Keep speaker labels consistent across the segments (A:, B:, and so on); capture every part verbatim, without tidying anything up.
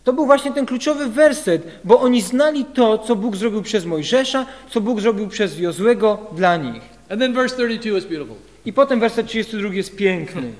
A: To był właśnie ten kluczowy werset, bo oni znali to, co Bóg zrobił przez Mojżesza, co Bóg zrobił przez Jozłego dla nich.
B: And then verse thirty-two is beautiful.
A: I potem werset trzydziesty drugi jest piękny.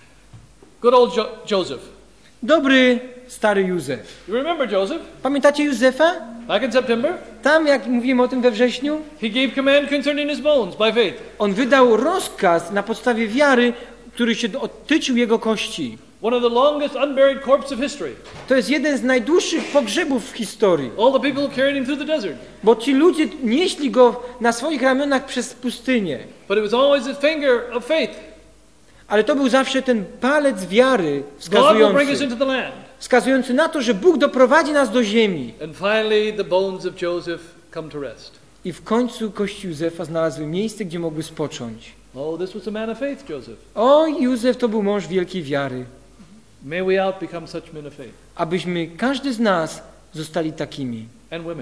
B: Good old jo- Joseph.
A: Dobry, stary Józef.
B: You remember Joseph?
A: Pamiętacie Józefa?
B: Back in September,
A: Tam, jak mówimy o tym we wrześniu,
B: he gave command concerning his bones by faith.
A: on wydał rozkaz na podstawie wiary, który się dotyczył jego kości.
B: One of the longest unburied corpses of history.
A: To jest jeden z najdłuższych pogrzebów w historii.
B: All the people carried him through the desert.
A: Bo ci ludzie nieśli go na swoich ramionach przez pustynię.
B: But it was always the finger of faith.
A: Ale to był zawsze ten palec wiary
B: God will bring us
A: wskazujący,
B: into the land.
A: wskazujący na to, że Bóg doprowadzi nas do ziemi.
B: And finally the bones of Joseph come to rest.
A: I w końcu kości Józefa znalazły miejsce, gdzie mogły spocząć.
B: Oh, this was a man of faith, Joseph.
A: O, Józef to był mąż wielkiej wiary.
B: May we out become such men of faith.
A: Abyśmy, każdy z nas, zostali takimi.
B: And women.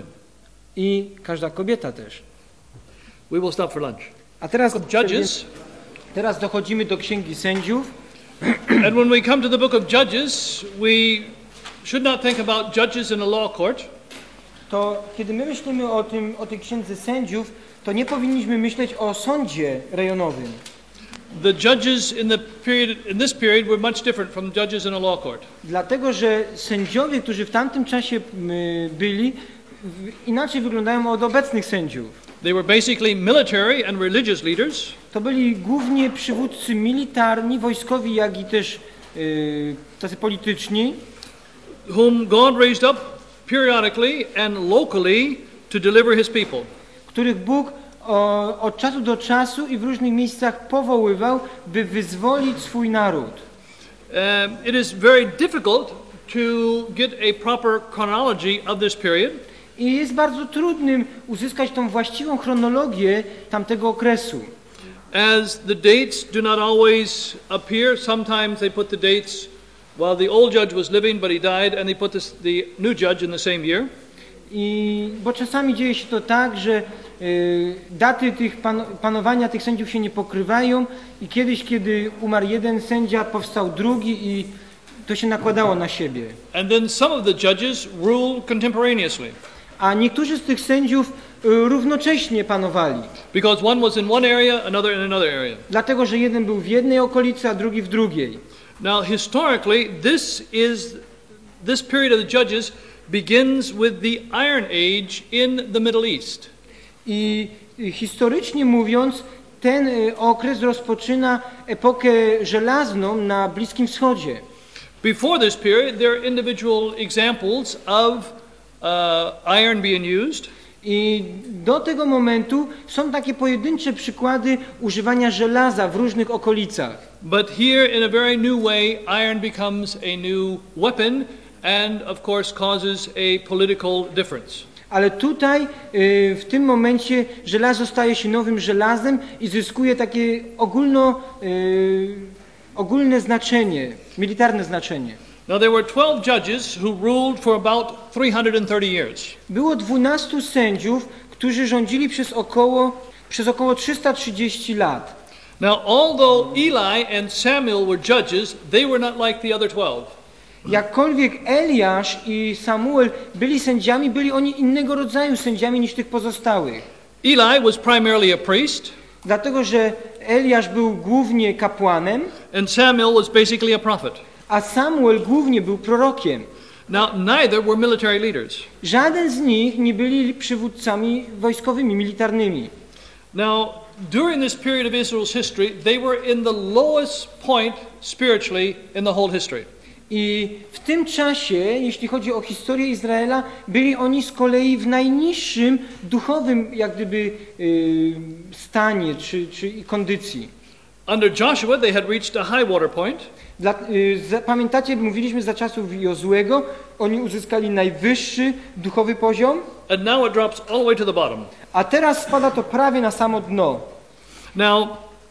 A: I każda kobieta też.
B: We will stop for lunch.
A: A teraz,
B: Judges.
A: teraz dochodzimy do Księgi Sędziów.
B: And when we come to the book of Judges, we should not think about judges in a law court.
A: To kiedy my myślimy o tym, o tej Księdze Sędziów, to nie powinniśmy myśleć o sądzie rejonowym.
B: The judges in the period in this period were much different from judges in a law court.
A: Dlatego, że sędziowie, którzy w tamtym czasie y, byli, w, inaczej wyglądają od obecnych sędziów.
B: They were basically military and religious leaders.
A: To byli głównie przywódcy militarni, wojskowi, jak i też y, tacy polityczni,
B: Whom God raised up periodically and locally to deliver his people.
A: których Bóg o, od czasu do czasu i w różnych miejscach powoływał, by wyzwolić swój naród.
B: Um, it is very difficult to get a proper chronology of this period.
A: I jest bardzo trudnym uzyskać tą właściwą chronologię tamtego okresu.
B: As the dates do not always appear, sometimes they put the dates while the old judge was living, but he died, and they put this, the new judge in the same year.
A: I bo czasami dzieje się to tak, że y, daty tych pan, panowania tych sędziów się nie pokrywają i kiedyś, kiedy umarł jeden sędzia, powstał drugi i to się nakładało na siebie.
B: And then some of the judges ruled contemporaneously.
A: A niektórzy z tych sędziów y, równocześnie panowali.
B: Because one was in one area, another in another area.
A: Dlatego, że jeden był w jednej okolicy, a drugi w drugiej.
B: Now, historically, this is this period of the judges begins with the Iron Age in the Middle East.
A: I y, historycznie mówiąc, ten y, okres rozpoczyna epokę żelazną na Bliskim Wschodzie.
B: Before this period, there are individual examples of uh, iron being used.
A: I do tego momentu są takie pojedyncze przykłady używania żelaza w różnych okolicach.
B: But here, in a very new way, iron becomes a new weapon and, of course, causes a political difference.
A: Ale tutaj y, w tym momencie żelazo staje się nowym żelazem i zyskuje takie ogólno, y, ogólne znaczenie, militarne znaczenie.
B: Now, there were twelve judges who ruled for about three hundred thirty years.
A: Było dwunastu sędziów, którzy rządzili przez około, przez około trzysta trzydzieści lat.
B: Now, although Eli and Samuel were judges, they were not like the other twelve.
A: Jakkolwiek Eliasz i Samuel byli sędziami, byli oni innego rodzaju sędziami niż tych pozostałych.
B: Eli was primarily a priest,
A: Dlatego, że Eliasz był głównie kapłanem,
B: and Samuel was basically a prophet.
A: a Samuel głównie był prorokiem.
B: Now, neither were military leaders.
A: Żaden z nich nie byli przywódcami wojskowymi, militarnymi.
B: Now, during this period of Israel's history, they were in the lowest point spiritually in the whole history.
A: I w tym czasie, jeśli chodzi o historię Izraela, byli oni z kolei w najniższym duchowym, jak gdyby, yy, stanie czy, czy kondycji.
B: Under Joshua, they had reached a high water point.
A: Dla, yy, za, pamiętacie, mówiliśmy za czasów Jozłego, oni uzyskali najwyższy duchowy poziom,
B: And now it drops all the way to the bottom.
A: a teraz spada to prawie na samo dno.
B: Now,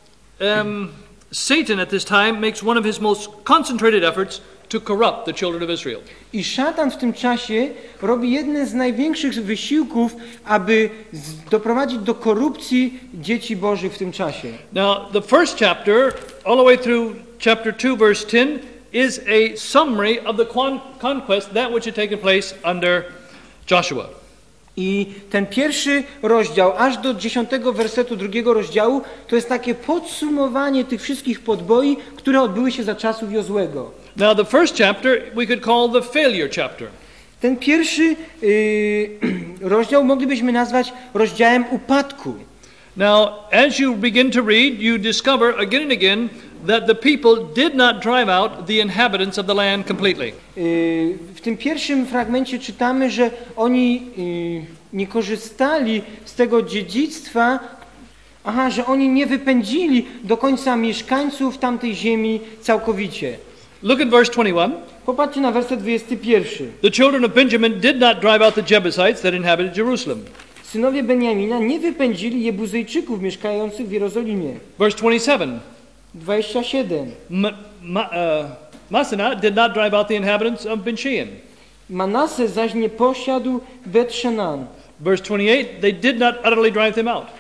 B: um, Satan at this time makes one of his most concentrated efforts to corrupt the children of Israel.
A: I szatan w tym czasie robi jeden z największych wysiłków, aby z, doprowadzić do korupcji dzieci Bożych w tym czasie.
B: Now, the first chapter, all the way through chapter two, verse ten, is a summary of the con- conquest, that which had taken place under Joshua.
A: I ten pierwszy rozdział, aż do dziesiątego wersetu drugiego rozdziału, to jest takie podsumowanie tych wszystkich podboi, które odbyły się za czasów Jozłego.
B: Now the first chapter we could call the failure chapter.
A: Ten pierwszy yy, rozdział moglibyśmy nazwać rozdziałem upadku.
B: Now, as you begin to read, you discover again and again that the people did not drive out the inhabitants of the land completely.
A: Yy, w tym pierwszym fragmencie czytamy, że oni yy, nie korzystali z tego dziedzictwa, aha, że oni nie wypędzili do końca mieszkańców tamtej ziemi całkowicie.
B: Look at verse twenty-one.
A: Popatrzcie na werset dwudziesty pierwszy.
B: The children of Benjamin did not drive out the Jebusites that inhabited Jerusalem.
A: Synowie Beniamina nie wypędzili Jebuzyjczyków mieszkających w Jerozolimie.
B: Verse twenty-seven.
A: dwadzieścia siedem.
B: Ma, ma, uh, Masana did not drive out the inhabitants of Ben-Shean.
A: Manase zaś nie posiadł Bet-Szenan.
B: Verse twenty-eight, they did not utterly drive them out.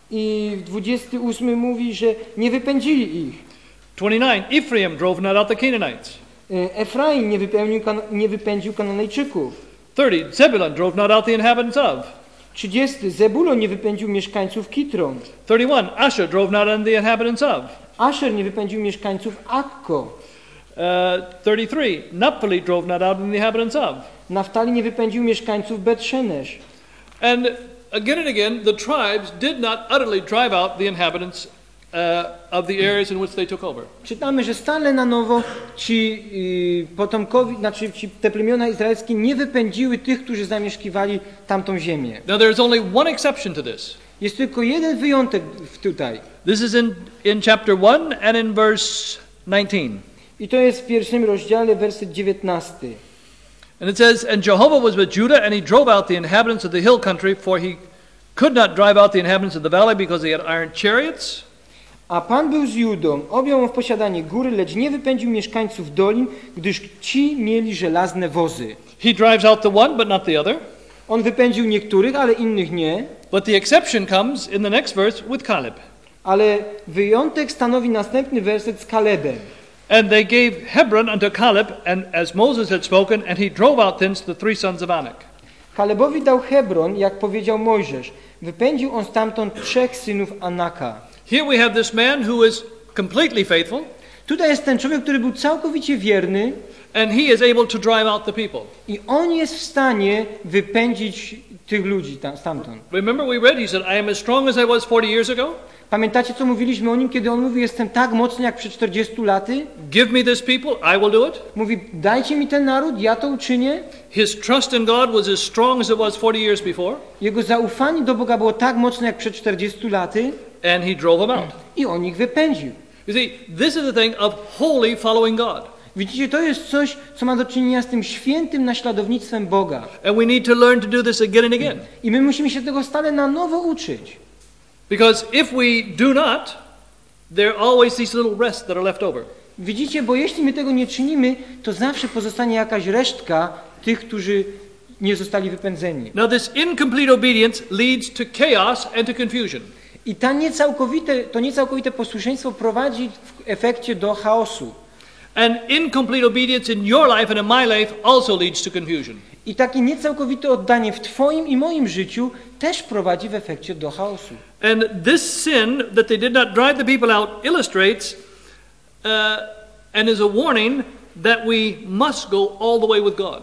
A: I dwudziesty ósmy mówi, że nie wypędzili ich.
B: twenty-nine, Ephraim drove not out the Canaanites.
A: Efraim nie, wypełnił, nie wypędził Kananejczyków.
B: thirty, Zebulun drove not out the inhabitants of.
A: trzydziesty. Zebulon nie wypędził mieszkańców Kitron.
B: thirty-one, Asher drove not out the inhabitants of.
A: Asher nie wypędził mieszkańców Akko.
B: Uh, thirty-three, Naphtali drove not out the inhabitants of.
A: Naftali nie wypędził mieszkańców Bet-Szenesz.
B: And again and again, the tribes did not utterly drive out the inhabitants uh, of the areas in which they took over.
A: Czytamy, że stale na nowo ci y, potomkowi, znaczy ci, te plemiona izraelskie nie wypędziły tych, którzy zamieszkiwali tamtą ziemię.
B: Now there is only one exception to this.
A: Jest tylko jeden wyjątek w tutaj.
B: This is in, in chapter one and in verse nineteen.
A: I to jest w pierwszym rozdziale, werset dziewiętnasty.
B: And it says, And Jehovah was with Judah, and he drove out the inhabitants of the hill country, for he could not drive out the inhabitants of the valley, because they had iron chariots.
A: A Pan był z Judą, objął on w posiadanie góry, lecz nie wypędził mieszkańców dolin, gdyż ci mieli żelazne wozy.
B: He drives out the one, but not the other.
A: On wypędził niektórych, ale innych nie.
B: But the exception comes in the next verse with Caleb.
A: Ale wyjątek stanowi następny werset z Kalebem.
B: And they gave Hebron unto Caleb, and as Moses had spoken, and he drove out thence the three sons of Anak.
A: Kalebowi dał Hebron, jak powiedział Mojżesz. Wypędził on stamtąd trzech synów Anaka.
B: Here we have this man who is completely faithful,
A: Tutaj jest ten człowiek, który był całkowicie wierny
B: and he is able to drive out the people.
A: i on jest w stanie wypędzić tych ludzi tam, stamtąd.
B: Remember we read, he said, I am as strong as I was forty years ago.
A: Pamiętacie, co mówiliśmy o nim, kiedy on mówi, jestem tak mocny jak przed czterdziestu laty?
B: Give me this people, I will do it.
A: Mówi, dajcie mi ten naród, ja to uczynię.
B: His trust in God was as strong as it was forty years before,
A: Jego zaufanie do Boga było tak mocne jak przed czterdziestu laty
B: and he drove them out.
A: i on ich wypędził.
B: You see, this is the thing of wholly following God.
A: Widzicie, to jest coś, co ma do czynienia z tym świętym naśladownictwem Boga.
B: And we need to learn to do this again and again.
A: I my musimy się tego stale na nowo uczyć.
B: Because if we do not, there are always these little rests that are left over.
A: Widzicie, bo jeśli my tego nie czynimy, to zawsze pozostanie jakaś resztka tych, którzy nie zostali wypędzeni.
B: Now this incomplete obedience leads to chaos and to confusion.
A: I ta niecałkowite, to niecałkowite posłuszeństwo prowadzi w efekcie do chaosu.
B: And incomplete obedience in your life and in my life also leads to confusion.
A: I takie niecałkowite oddanie w Twoim i moim życiu też prowadzi w efekcie do chaosu.
B: And this sin that they did not drive the people out illustrates uh, and is a warning that we must go all the way with God.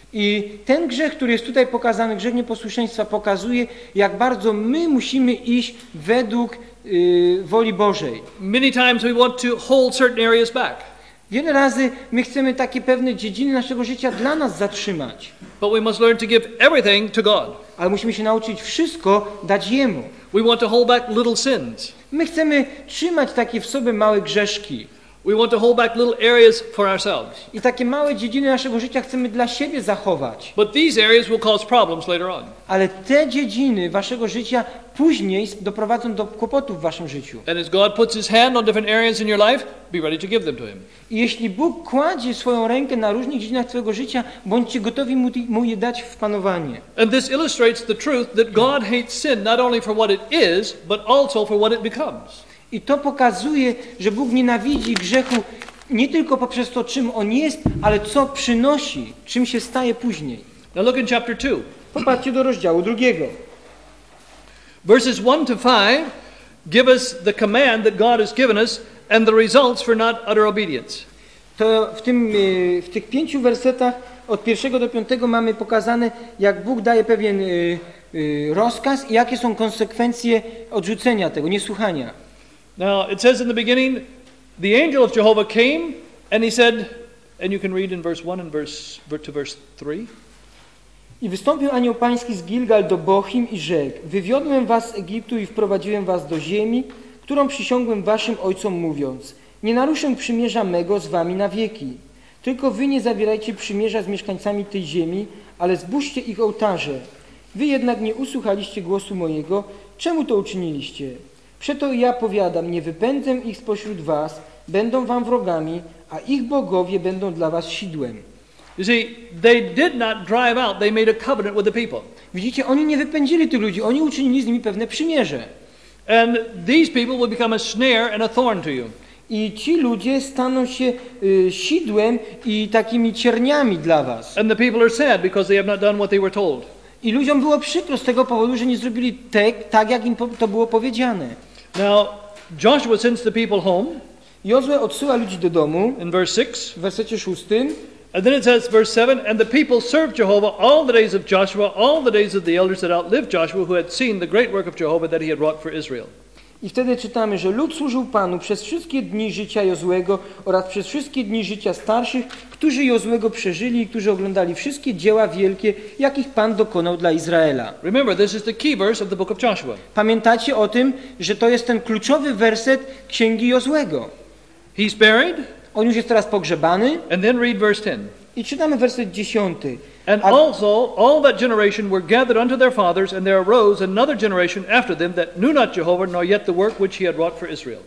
A: I ten grzech, który jest tutaj pokazany, grzech nieposłuszeństwa, pokazuje, jak bardzo my musimy iść według y, woli Bożej.
B: Many times we want to hold certain areas back.
A: Wiele razy my chcemy takie pewne dziedziny naszego życia dla nas zatrzymać.
B: But we must learn to give everything to God.
A: Ale musimy się nauczyć wszystko dać Jemu.
B: We want to hold back little sins.
A: My chcemy trzymać takie w sobie małe grzeszki.
B: We want to hold back little areas for ourselves.
A: I takie małe dziedziny naszego życia chcemy dla siebie zachować.
B: But these areas will cause problems later on.
A: Ale te dziedziny waszego życia później doprowadzą do kłopotów w waszym życiu.
B: And as God puts his hand on different areas in your life, be ready to give them to him.
A: I jeśli Bóg kładzie swoją rękę na różnych dziedzinach twojego życia, bądźcie gotowi mu, mu je dać w panowanie.
B: And this illustrates the truth that God hates sin not only for what it is, but also for what it becomes.
A: I to pokazuje, że Bóg nienawidzi grzechu Nie tylko poprzez to, czym on jest, ale co przynosi, czym się staje później.
B: Now look in chapter two.
A: Popatrzcie do rozdziału drugiego.
B: Verses one to five give us the command that God has given us and the results for not utter obedience.
A: To w, tym, y, w tych pięciu wersetach od pierwszego do piątego mamy pokazane, jak Bóg daje pewien y, y, rozkaz i jakie są konsekwencje odrzucenia tego, niesłuchania.
B: Now it says in the beginning, the angel of Jehovah came and he said, and you can read in verse one and verse to verse three.
A: I wystąpił anioł pański z Gilgal do Bochim i rzekł: wywiodłem was z Egiptu i wprowadziłem was do ziemi, którą przysiągłem waszym ojcom, mówiąc: nie naruszę przymierza mego z wami na wieki. Tylko wy nie zawierajcie przymierza z mieszkańcami tej ziemi, ale zburzcie ich ołtarze. Wy jednak nie usłuchaliście głosu mojego. Czemu to uczyniliście? Przeto ja powiadam, nie wypędzę ich spośród was, będą wam wrogami, a ich bogowie będą dla was sidłem.
B: You see, they did not drive out, they made a covenant with the people.
A: Widzicie, oni nie wypędzili tych ludzi, oni uczynili z nimi pewne przymierze.
B: And these people will become a snare and a thorn to you.
A: I ci ludzie staną się y, sidłem i takimi cierniami dla was.
B: And the people are sad because they have not done what they were told.
A: I ludziom było przykro z tego powodu, że nie zrobili te, tak, jak im po, to było powiedziane.
B: Now, Joshua sends the people home
A: Jozue odsyła ludzi do domu
B: in verse six.
A: w wersecie szóstym.
B: And then it says, verse seven, and the people served Jehovah all the days of Joshua, all the days of the elders that outlived Joshua, who had seen the great work of Jehovah that he had wrought for Israel.
A: I wtedy czytamy, że lud służył Panu przez wszystkie dni życia Jozłego oraz przez wszystkie dni życia starszych, którzy Jozłego przeżyli i którzy oglądali wszystkie dzieła wielkie, jakich Pan dokonał dla Izraela.
B: Remember, this is the key verse of the book of Joshua.
A: Pamiętacie o tym, że to jest ten kluczowy werset Księgi Jozłego.
B: He's buried,
A: On już jest teraz pogrzebany.
B: and then read verse ten.
A: I czytamy werset dziesiąty.
B: And also all that generation were gathered unto their fathers, and there arose another generation after them that knew not Jehovah, nor yet the work which he had wrought for Israel.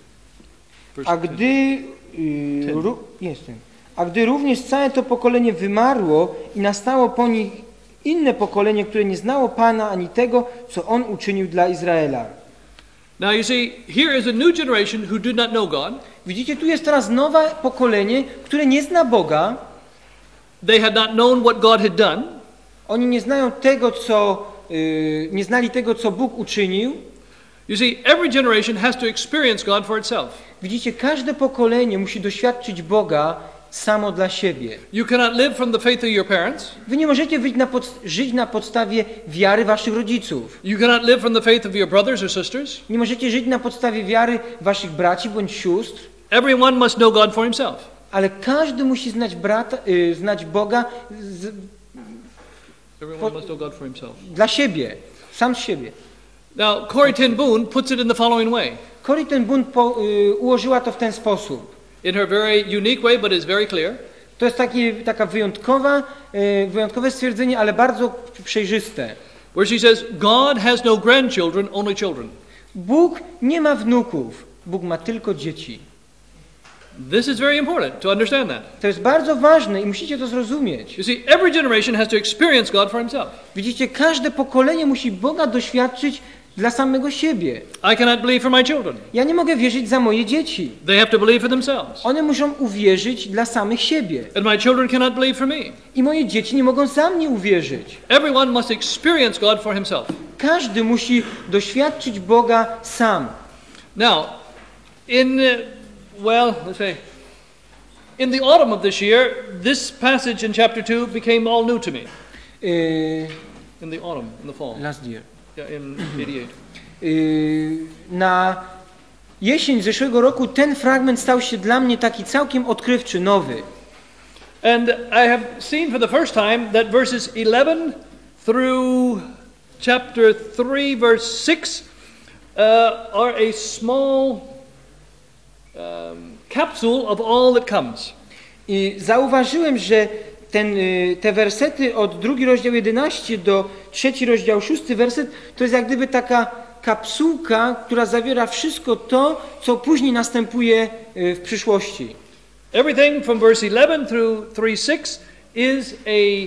B: Verse
A: A gdy, yy, ru, jestem. A gdy również całe to pokolenie wymarło i nastało po nich inne pokolenie, które nie znało Pana ani tego, co On uczynił dla Izraela.
B: Now you see, here is a new generation who did not know God.
A: Widzicie, tu jest teraz nowe pokolenie, które nie zna Boga.
B: They had not known what God had done.
A: Oni nie znają tego, co, yy, nie znali tego, co Bóg uczynił.
B: You see, every generation has to experience God for itself.
A: Widzicie, każde pokolenie musi doświadczyć Boga samo dla siebie.
B: You cannot live from the faith of your parents.
A: Wy nie możecie żyć na, pod, żyć na podstawie wiary waszych rodziców.
B: You cannot live from the faith of your brothers or sisters.
A: Nie możecie żyć na podstawie wiary waszych braci bądź sióstr.
B: Everyone must know God for himself.
A: Ale każdy musi znać, brata, yy, znać Boga z,
B: Everyone must know God for himself.
A: dla siebie, sam z siebie.
B: Now, Corrie ten Boom puts it in the following way.
A: Corrie ten Boom po, yy, ułożyła to w ten sposób.
B: In her very unique way, but it's very clear.
A: To jest takie, taka wyjątkowa, yy, wyjątkowe stwierdzenie, ale bardzo przejrzyste.
B: Where she says, God has no grandchildren, only children.
A: Bóg nie ma wnuków, Bóg ma tylko dzieci.
B: This is very important to understand that.
A: To jest bardzo ważne i musicie to zrozumieć.
B: You see, every generation has to experience God for himself.
A: Widzicie, każde pokolenie musi Boga doświadczyć dla samego siebie.
B: I cannot believe for my children.
A: Ja nie mogę wierzyć za moje dzieci.
B: They have to believe for themselves.
A: One muszą uwierzyć dla samych siebie.
B: And my children cannot believe for me.
A: I moje dzieci nie mogą za mnie uwierzyć.
B: Everyone must experience God for himself.
A: Każdy musi doświadczyć Boga sam.
B: Now, in, uh, well, let's say, in the autumn of this year, this passage in chapter two became all new to me.
A: Yy,
B: In the autumn, in the fall.
A: last year.
B: Yeah, in eighty-eight.
A: Yy, na jesień zeszłego roku ten fragment stał się dla mnie taki całkiem odkrywczy, nowy.
B: And I have seen for the first time that verses eleven through chapter three, verse six, uh, are a small um, capsule of all that comes.
A: I zauważyłem, że ten, y, te wersety od drugi rozdział jedenaście do trzeci rozdział szósty werset to jest jak gdyby taka kapsułka, która zawiera wszystko to, co później następuje y, w przyszłości.
B: Everything from verse eleven through three six is a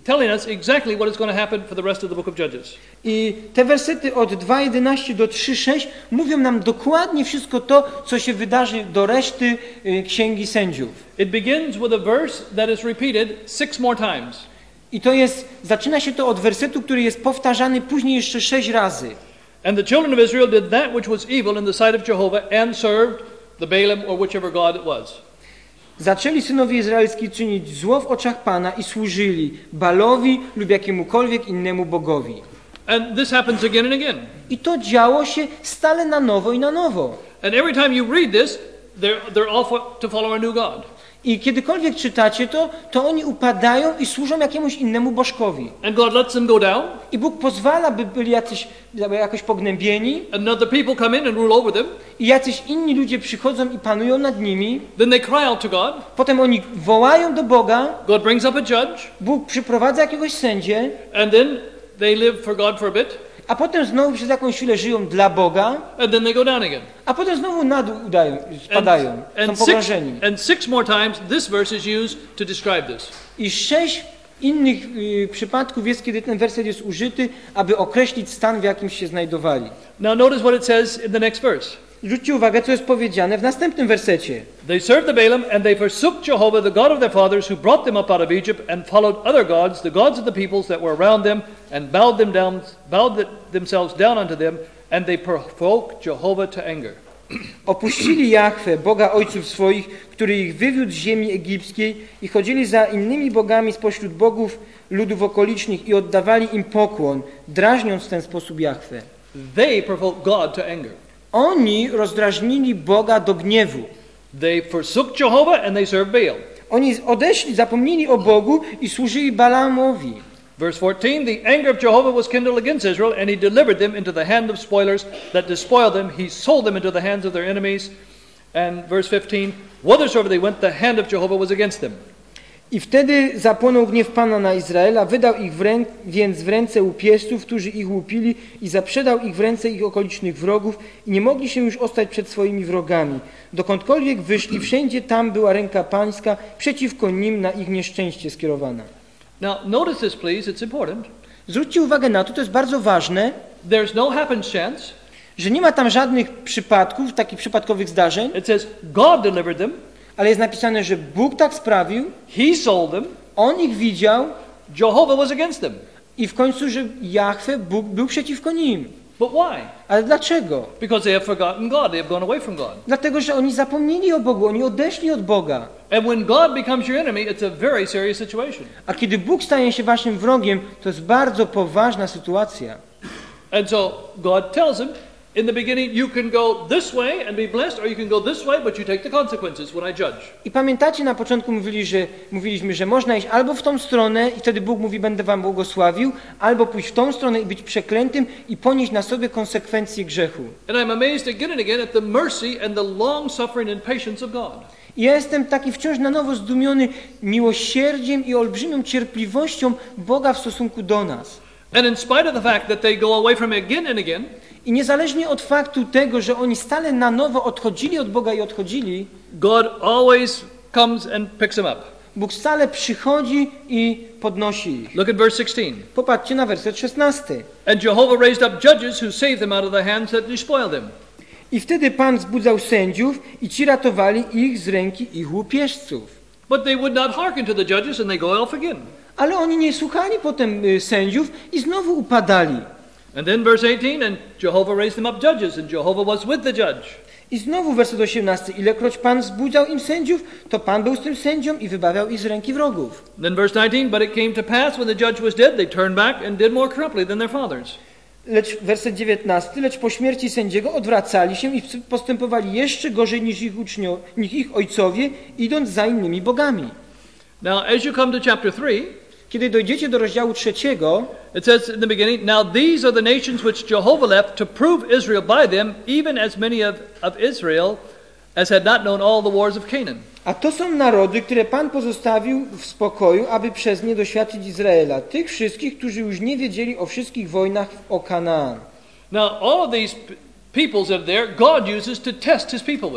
B: telling us exactly what is going to happen for the rest of the book of Judges.
A: I te wersety od dwa jedenaście do trzy sześć mówią nam dokładnie wszystko to, co się wydarzy do reszty y, Księgi Sędziów.
B: It begins with a verse that is repeated six more times.
A: I to jest, zaczyna się to od wersetu, który jest powtarzany później jeszcze sześć razy.
B: And the children of Israel did that which was evil in the sight of Jehovah and served the Baalim or whichever god it was.
A: Zaczęli synowie izraelscy czynić zło w oczach Pana i służyli Balowi lub jakiemukolwiek innemu bogowi.
B: And this happens again and again.
A: I to działo się stale na nowo i na nowo.
B: And every time you read this, they're, they're all for, to follow a new god.
A: I kiedykolwiek czytacie to, to oni upadają i służą jakiemuś innemu bożkowi.
B: And God lets them go down.
A: I Bóg pozwala, by byli jacyś, jakoś pognębieni.
B: And other people come in and rule over them.
A: I jacyś inni ludzie przychodzą i panują nad nimi.
B: Then they cry out to God.
A: Potem oni wołają do Boga.
B: God brings up a judge.
A: Bóg przyprowadza jakiegoś sędzię.
B: And then they live for God for a bit.
A: A potem znowu przez jakąś chwilę żyją dla Boga.
B: And then they go down again.
A: A potem znowu na dół udają, spadają.
B: And,
A: Są
B: and, six,
A: pogrążeni.
B: and six more times this verse is used to describe this.
A: I sześć innych y, przypadków jest, kiedy ten werset jest użyty, aby określić stan, w jakim się znajdowali.
B: Now notice what it says in the next verse.
A: Zwróćcie uwagę, co jest powiedziane w następnym wersecie.
B: They served the Baalim and they forsook Jehovah, the God of their fathers, who brought them up out of Egypt, and followed other gods, the gods of the peoples that were around them, and bowed them down, bowed themselves down unto them, and they provoked Jehovah to anger.
A: Opuścili Jahwe, Boga ojców swoich, który ich wywiódł z ziemi egipskiej, i chodzili za innymi bogami spośród bogów ludów okolicznych i oddawali im pokłon, drażniąc w ten sposób Jahwe.
B: They provoked God to anger.
A: Oni rozdrażnili Boga do gniewu.
B: They forsook Jehovah and they served Baal.
A: Oni odeszli, zapomnieli o Bogu i służyli Balaamowi.
B: Verse fourteen, the anger of Jehovah was kindled against Israel, and he delivered them into the hand of spoilers that despoiled them. He sold them into the hands of their enemies. And verse fifteen, whithersoever they went, the hand of Jehovah was against them.
A: I wtedy zapłonął gniew Pana na Izraela, wydał ich w rę, więc w ręce łupieżców, którzy ich łupili, i zaprzedał ich w ręce ich okolicznych wrogów, i nie mogli się już ostać przed swoimi wrogami. Dokądkolwiek wyszli, wszędzie tam była ręka Pańska przeciwko nim na ich nieszczęście skierowana.
B: Now, notice this, please. It's important.
A: Zwróćcie uwagę na to, to jest bardzo ważne,
B: There's no happenstance.
A: że nie ma tam żadnych przypadków, takich przypadkowych zdarzeń,
B: It says God delivered them.
A: ale jest napisane, że Bóg tak sprawił,
B: He sold them.
A: On ich widział
B: Jehovah was against them.
A: i w końcu, że Jahwe, Bóg był przeciwko nim.
B: But why?
A: Ale dlaczego?
B: Because they have forgotten God. They have gone away from God.
A: Dlatego, że oni zapomnieli o Bogu, oni odeszli od Boga.
B: And when God becomes your enemy, it's a very serious situation.
A: A kiedy Bóg staje się waszym wrogiem, to jest bardzo poważna sytuacja.
B: And so God tells him, in the beginning, you can go this way and be blessed, or you can go this way, but you take the consequences when I judge.
A: I pamiętacie, na początku mówili, że, mówiliśmy, że można iść albo w tą stronę i wtedy Bóg mówi, będę wam błogosławił, albo pójść w tą stronę i być przeklętym i ponieść na sobie konsekwencje grzechu.
B: And I'm amazed again and again at the mercy and the long suffering and patience of God.
A: I ja jestem taki wciąż na nowo zdumiony miłosierdziem i olbrzymią cierpliwością Boga w stosunku do nas.
B: And in spite of the fact that they go away from Him again and again,
A: I niezależnie od faktu tego, że oni stale na nowo odchodzili od Boga i odchodzili,
B: God always comes and picks them up.
A: Bóg stale przychodzi i podnosi ich.
B: Look at verse sixteen.
A: Popatrzcie na werset szesnasty.
B: And Jehovah raised up judges who saved them out of the hands that despoiled them.
A: I wtedy Pan wzbudzał sędziów i ci ratowali ich z ręki ich łupieżców.
B: But they would not hearken to the judges and they go off again.
A: Ale oni nie słuchali potem y, sędziów i znowu upadali.
B: And then verse eighteen, and Jehovah raised them up judges, and Jehovah was with the judge.
A: I znowu werset osiemnasty. Ilekroć Pan wzbudzał im sędziów, to Pan był z tym sędzią i wybawiał ich z ręki wrogów.
B: Then verse nineteen, but it came to pass when the judge was dead, they turned back and did more corruptly than their fathers.
A: Lecz werset dziewiętnasty. Lecz po śmierci sędziego odwracali się i postępowali jeszcze gorzej niż ich uczniowie, niż ich ojcowie, idąc za innymi bogami.
B: Now, as you come to chapter three,
A: Kiedy dojdziecie do rozdziału trzeciego,
B: it says in the beginning, now these are the nations which Jehovah left to prove Israel by them, even as many of, of Israel as had not known all the wars of Canaan.
A: a to są narody, które Pan pozostawił w spokoju, aby przez nie doświadczyć Izraela, tych wszystkich, którzy już nie wiedzieli o wszystkich wojnach o Kanaan.
B: Now, all of these p- peoples that are there, God uses to test His people with.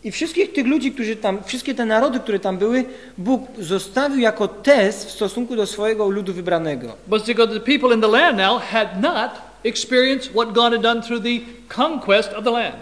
A: I wszystkich tych ludzi, którzy tam, wszystkie te narody, które tam były, Bóg zostawił jako test w stosunku do swojego ludu wybranego.
B: But because the people in the land now had not experienced what God had done through the conquest of the land.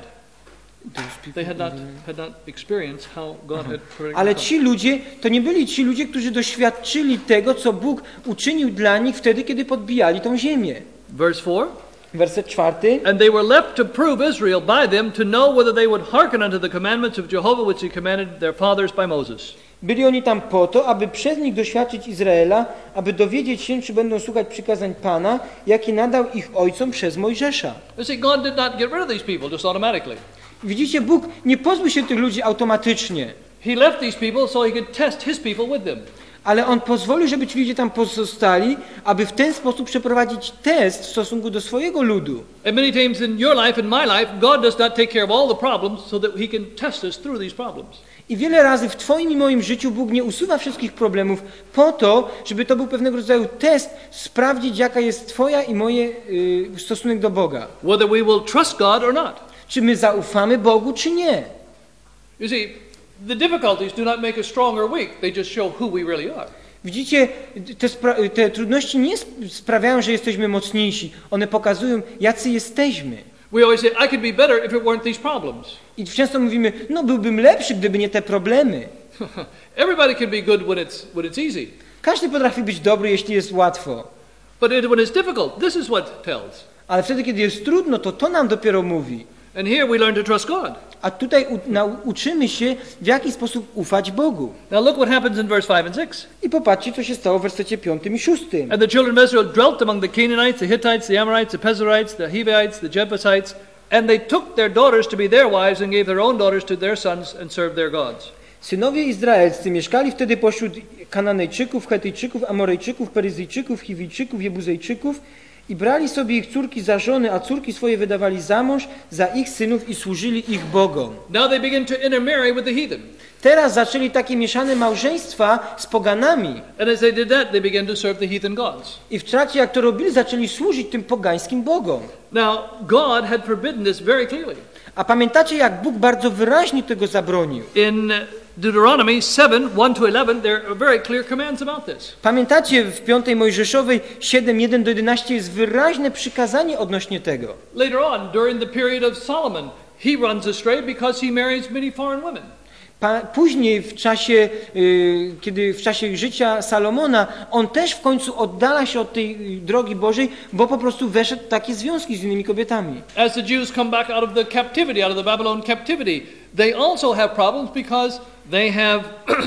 B: They had not, had not experienced how God had
A: Ale ci ludzie, to nie byli ci ludzie, którzy doświadczyli tego, co Bóg uczynił dla nich wtedy, kiedy podbijali tą ziemię.
B: Verse four.
A: Werset czwarty.
B: And they were left to prove Israel by them to know whether they would hearken unto the commandments of Jehovah which he commanded their fathers by Moses.
A: Byli oni tam po to, aby przez nich doświadczyć Izraela, aby dowiedzieć się, czy będą słuchać przykazań Pana, jakie nadał ich ojcom przez Mojżesza.
B: You see, God did not get rid of these people just automatically.
A: Widzicie, Bóg nie pozbył się tych ludzi automatycznie,
B: He left these people so he could test his people with them.
A: ale On pozwolił, żeby ci ludzie tam pozostali, aby w ten sposób przeprowadzić test w stosunku do swojego ludu.
B: And many times in your life and my life, God does not take care of all the problems so that he can test us through these problems.
A: I wiele razy w Twoim i moim życiu Bóg nie usuwa wszystkich problemów po to, żeby to był pewnego rodzaju test, sprawdzić, jaka jest Twoja i moje y, stosunek do Boga.
B: Whether we will trust God or not.
A: Czy my zaufamy Bogu, czy nie?
B: You see, the difficulties do not make us strong or weak. They just show who we really are.
A: Widzicie, te, spra- te trudności nie sp- sprawiają, że jesteśmy mocniejsi. One pokazują, jacy jesteśmy.
B: We always say, I could be better if it weren't these problems.
A: I często mówimy, no byłbym lepszy, gdyby nie te problemy.
B: Everybody can be good when it's, when it's easy.
A: Każdy potrafi być dobry, jeśli jest łatwo.
B: But it, when it's difficult, this is what tells.
A: Ale wtedy, kiedy jest trudno, to to nam dopiero mówi.
B: And here we learn to trust God.
A: A tutaj u- nau- uczymy się, w jaki sposób ufać Bogu.
B: Now look what happens in verse five and six.
A: I popatrzcie, co się stało w wersecie piątym i szóstym.
B: And the children of Israel dwelt among the Canaanites, the Hittites, the Amorites, the Perizzites, the Hivites, the Jebusites, and they took their daughters to be their wives and gave their own daughters to their sons and served their gods.
A: Synowie izraelscy mieszkali wtedy pośród Kananejczyków, Chetyjczyków, Amorejczyków, Peryzyjczyków, Chiwijczyków, Jebuzejczyków i brali sobie ich córki za żony, a córki swoje wydawali za mąż za ich synów i służyli ich bogom.
B: Now they begin to intermarry with the heathen.
A: Teraz zaczęli takie mieszane małżeństwa z poganami.
B: And as they did that, they began to serve the heathen gods.
A: I w trakcie, jak to robili, zaczęli służyć tym pogańskim bogom.
B: Now, God had forbidden this very clearly.
A: A pamiętacie, jak Bóg bardzo wyraźnie tego zabronił?
B: In Deuteronomy seven, one to eleven, there are very clear commands about this.
A: Pamiętacie, w piątej Mojżeszowej siedem, jeden do jedenastu jest wyraźne przykazanie odnośnie tego.
B: Later on, during the period of Solomon, he runs astray because he marries many foreign women.
A: Pa, później w czasie, y, kiedy w czasie życia Salomona, on też w końcu oddala się od tej y, drogi Bożej, bo po prostu weszedł w takie związki z innymi kobietami.
B: As the Jews come back out of the captivity, out of the Babylon captivity, they also have problems because they have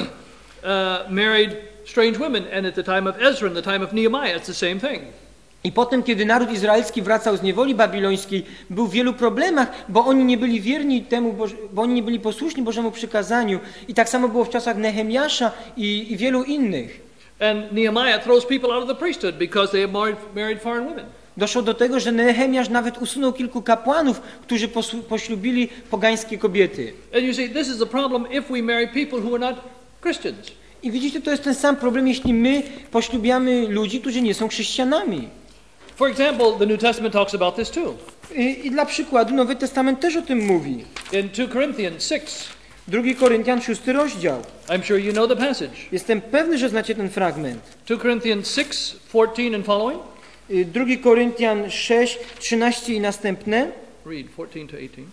B: uh, married strange women. And at the time of Ezra and the time of Nehemiah, it's the same thing.
A: I potem, kiedy naród izraelski wracał z niewoli babilońskiej, był w wielu problemach, bo oni nie byli wierni temu, bo oni nie byli posłuszni Bożemu przykazaniu. I tak samo było w czasach Nehemiasza i, i wielu innych.
B: And Nehemiah throws people out of the priesthood because they have married, married foreign women.
A: Doszło do tego, że Nehemiasz nawet usunął kilku kapłanów, którzy posłu- poślubili pogańskie kobiety.
B: And you see, this is a problem if we marry people who are not Christians.
A: I widzicie, to jest ten sam problem, jeśli my poślubiamy ludzi, którzy nie są chrześcijanami.
B: For example, the New Testament talks about this too.
A: I, I dla przykładu Nowy Testament też o tym mówi.
B: In two Corinthians six,
A: drugi Koryntian, szósty rozdział.
B: I'm sure you know the passage.
A: Jestem pewny, że znacie ten fragment.
B: two Corinthians six, fourteen and following.
A: Y, drugi Koryntian sześć, trzynaście i następne.
B: Read fourteen to eighteen.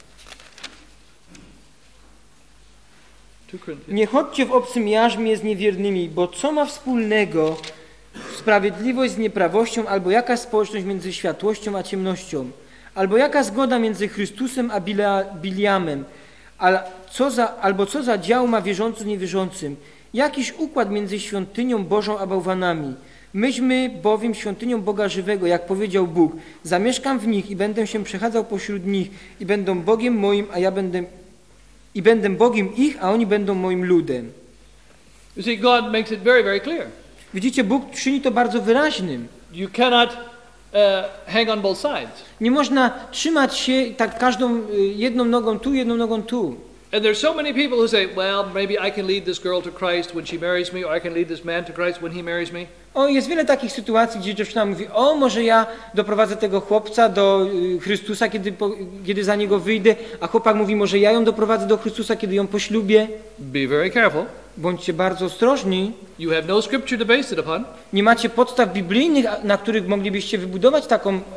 B: two Corinthians.
A: Nie chodźcie w obcym jarzmie z niewiernymi, bo co ma wspólnego sprawiedliwość z nieprawością, albo jaka społeczność między światłością a ciemnością, albo jaka zgoda między Chrystusem a Bila, Biliamem, al, co za, albo co za dział ma wierzący z niewierzącym, jakiś układ między świątynią Bożą a bałwanami. Myśmy bowiem świątynią Boga żywego, jak powiedział Bóg, zamieszkam w nich i będę się przechadzał pośród nich i będą Bogiem moim, a ja będę i będę Bogiem ich, a oni będą moim ludem.
B: You see, God makes it very, very clear.
A: Widzicie, Bóg czyni to bardzo wyraźnym.
B: You cannot uh, hang on both sides.
A: Nie można trzymać się tak każdą y, jedną nogą tu, jedną nogą tu.
B: And there's so many people who say, well, maybe I can lead this girl to Christ when she marries me, or I can lead this man to Christ when he marries me.
A: O, jest wiele takich sytuacji, gdzie dziewczyna mówi, o, może ja doprowadzę tego chłopca do y, Chrystusa, kiedy, po, kiedy za niego wyjdę, a chłopak mówi, może ja ją doprowadzę do Chrystusa, kiedy ją poślubię.
B: Be very careful.
A: Bądźcie bardzo ostrożni.
B: You have no scripture to base it upon.
A: Nie macie podstaw biblijnych, na których moglibyście wybudować taką, mm,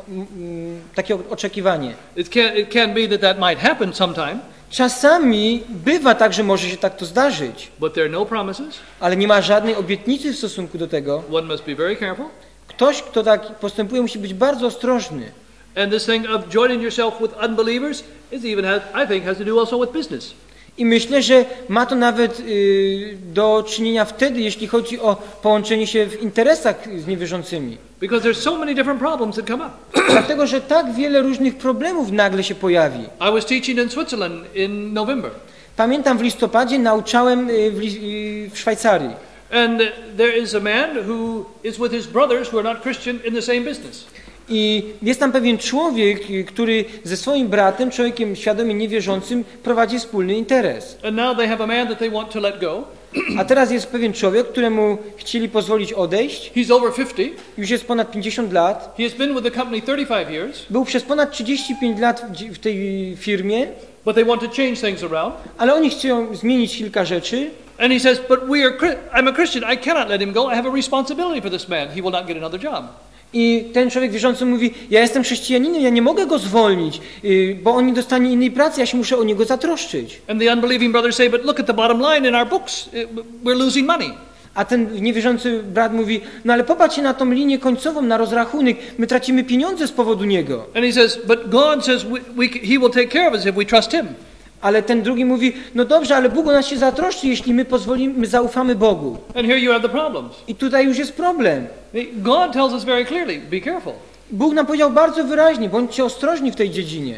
A: takie oczekiwanie.
B: It can, it can be that that might happen sometime.
A: Czasami bywa tak, że może się tak to zdarzyć,
B: But there are no promises.
A: ale nie ma żadnej obietnicy w stosunku do tego.
B: One must be very careful.
A: Ktoś, kto tak postępuje, musi być bardzo ostrożny.
B: And this thing of joining yourself with unbelievers is even has, I think, has to do also with business.
A: I myślę, że ma to nawet y, do czynienia wtedy, jeśli chodzi o połączenie się w interesach z niewierzącymi.
B: Because there's so many different problems that come up.
A: Dlatego, że tak wiele różnych problemów nagle się pojawi.
B: I was teaching in Switzerland in November.
A: Pamiętam, w listopadzie nauczałem y, w, li, y, w Szwajcarii.
B: And there is a man who is with his brothers who are not Christian in the same business.
A: I jest tam pewien człowiek, który ze swoim bratem, człowiekiem świadomie niewierzącym, prowadzi wspólny interes.
B: And now they have a man that they want to let go.
A: A teraz jest pewien człowiek, któremu chcieli pozwolić odejść.
B: He's over fifty.
A: Już jest ponad pięćdziesiąt lat.
B: He has been with the company thirty-five years.
A: Był przez ponad trzydzieści pięć lat w tej firmie.
B: But they want to change things around.
A: Ale oni chcą zmienić kilka rzeczy.
B: And he says, but we are, I'm a Christian. I cannot let him go. I have a responsibility for this man. He will not get another job.
A: I ten człowiek wierzący mówi, ja jestem chrześcijaninem, ja nie mogę go zwolnić, bo on nie dostanie innej pracy, ja się muszę o niego zatroszczyć.
B: And the unbelieving brothers say, but look at the bottom line in our books. We're losing money.
A: A ten niewierzący brat mówi, no ale popatrzcie na tą linię końcową, na rozrachunek, my tracimy pieniądze z powodu niego.
B: And he says, but God says we, we, he will take care of us if we trust him.
A: Ale ten drugi mówi, no dobrze, ale Bóg o nas się zatroszczy, jeśli my pozwolimy, my zaufamy Bogu.
B: And here you have the problems.
A: I tutaj już jest problem.
B: God tells us very clearly, be careful.
A: Bóg nam powiedział bardzo wyraźnie, bądźcie ostrożni w tej dziedzinie.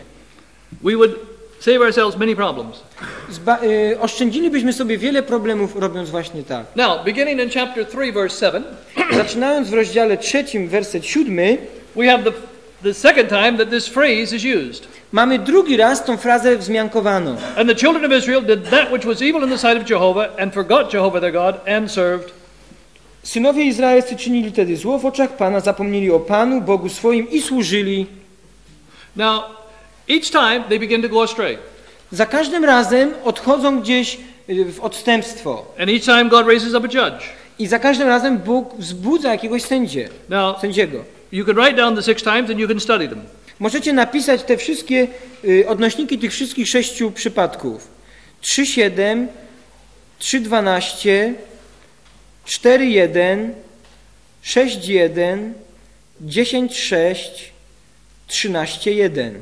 B: We would save ourselves many problems.
A: Zba y, oszczędzilibyśmy sobie wiele problemów, robiąc właśnie tak.
B: Now, beginning in chapter three, verse seven.
A: Zaczynając w rozdziale trzecim, werset siódmy,
B: we have the, the second time that this phrase is used.
A: Mamy drugi raz tą frazę wzmiankowaną.
B: And the children of Israel did that which was evil in the sight of Jehovah and forgot Jehovah their God and served.
A: Synowie izraelscy czynili wtedy zło w oczach Pana, zapomnieli o Panu, Bogu swoim i służyli.
B: Now, each time they begin to go astray.
A: Za każdym razem odchodzą gdzieś w odstępstwo.
B: And each time God raises up a judge.
A: I za każdym razem Bóg wzbudza jakiegoś sędzie,
B: Now,
A: sędziego.
B: you can write down the six times and you can study them.
A: Możecie napisać te wszystkie y, odnośniki tych wszystkich sześciu przypadków. trzy siedem, trzy dwanaście, cztery jeden, sześć jeden, dziesięć sześć, trzynaście jeden.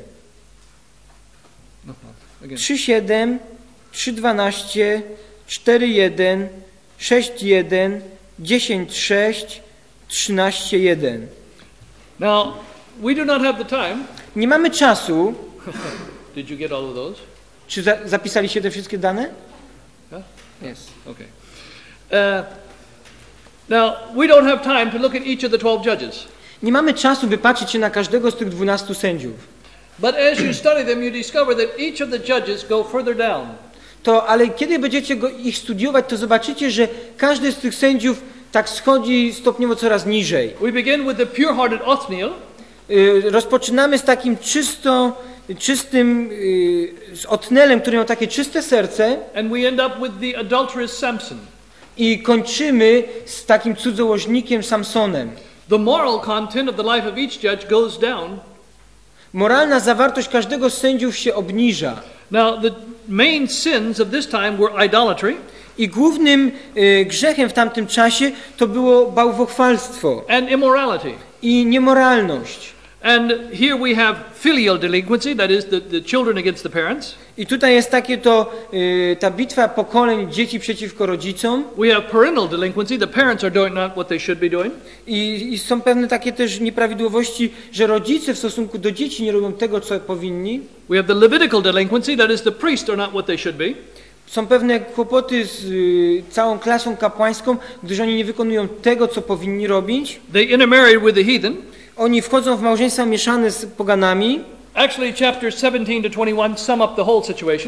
A: trzy siedem, trzy dwanaście, cztery jeden, sześć jeden, dziesięć sześć, trzynaście jeden.
B: Now, we do not have the time.
A: Nie mamy czasu.
B: Did you get all of those?
A: Czy za, zapisaliście te wszystkie dane?
B: Huh?
A: Yes.
B: Okay. Uh, now, we don't have time to look at each of the twelve judges.
A: Nie mamy czasu, by patrzeć się na każdego z tych dwunastu sędziów.
B: But as you study them, you discover that each of the judges go further down.
A: To, ale kiedy będziecie go, ich studiować, to zobaczycie, że każdy z tych sędziów tak schodzi stopniowo coraz niżej.
B: We begin with the pure-hearted Othniel.
A: Y, rozpoczynamy z takim czysto, czystym, y, z Otnelem, który miał takie czyste serce,
B: And we end up with the adulterous Samson.
A: i kończymy z takim cudzołożnikiem Samsonem.
B: The moral content of the life of each judge goes down.
A: Moralna zawartość każdego z sędziów się obniża.
B: Now, the main sins of this time were idolatry.
A: I głównym y, grzechem w tamtym czasie to było bałwochwalstwo
B: And immorality.
A: i niemoralność.
B: And here we have filial delinquency, that is the, the children against the parents.
A: I tutaj jest takie to, y, ta bitwa pokoleń dzieci przeciwko rodzicom.
B: We have parental delinquency, the parents are doing not what they should be doing.
A: I, I są pewne takie też nieprawidłowości, że rodzice w stosunku do dzieci nie robią tego, co powinni.
B: We have the Levitical delinquency, that is the priests are not what they should be.
A: Są pewne kłopoty z y, całą klasą kapłańską, gdyż oni nie wykonują tego, co powinni robić.
B: They intermarry with the heathen.
A: Oni wchodzą w małżeństwa mieszane z poganami.
B: Actually, chapters seventeen to twenty-one sum up the whole situation.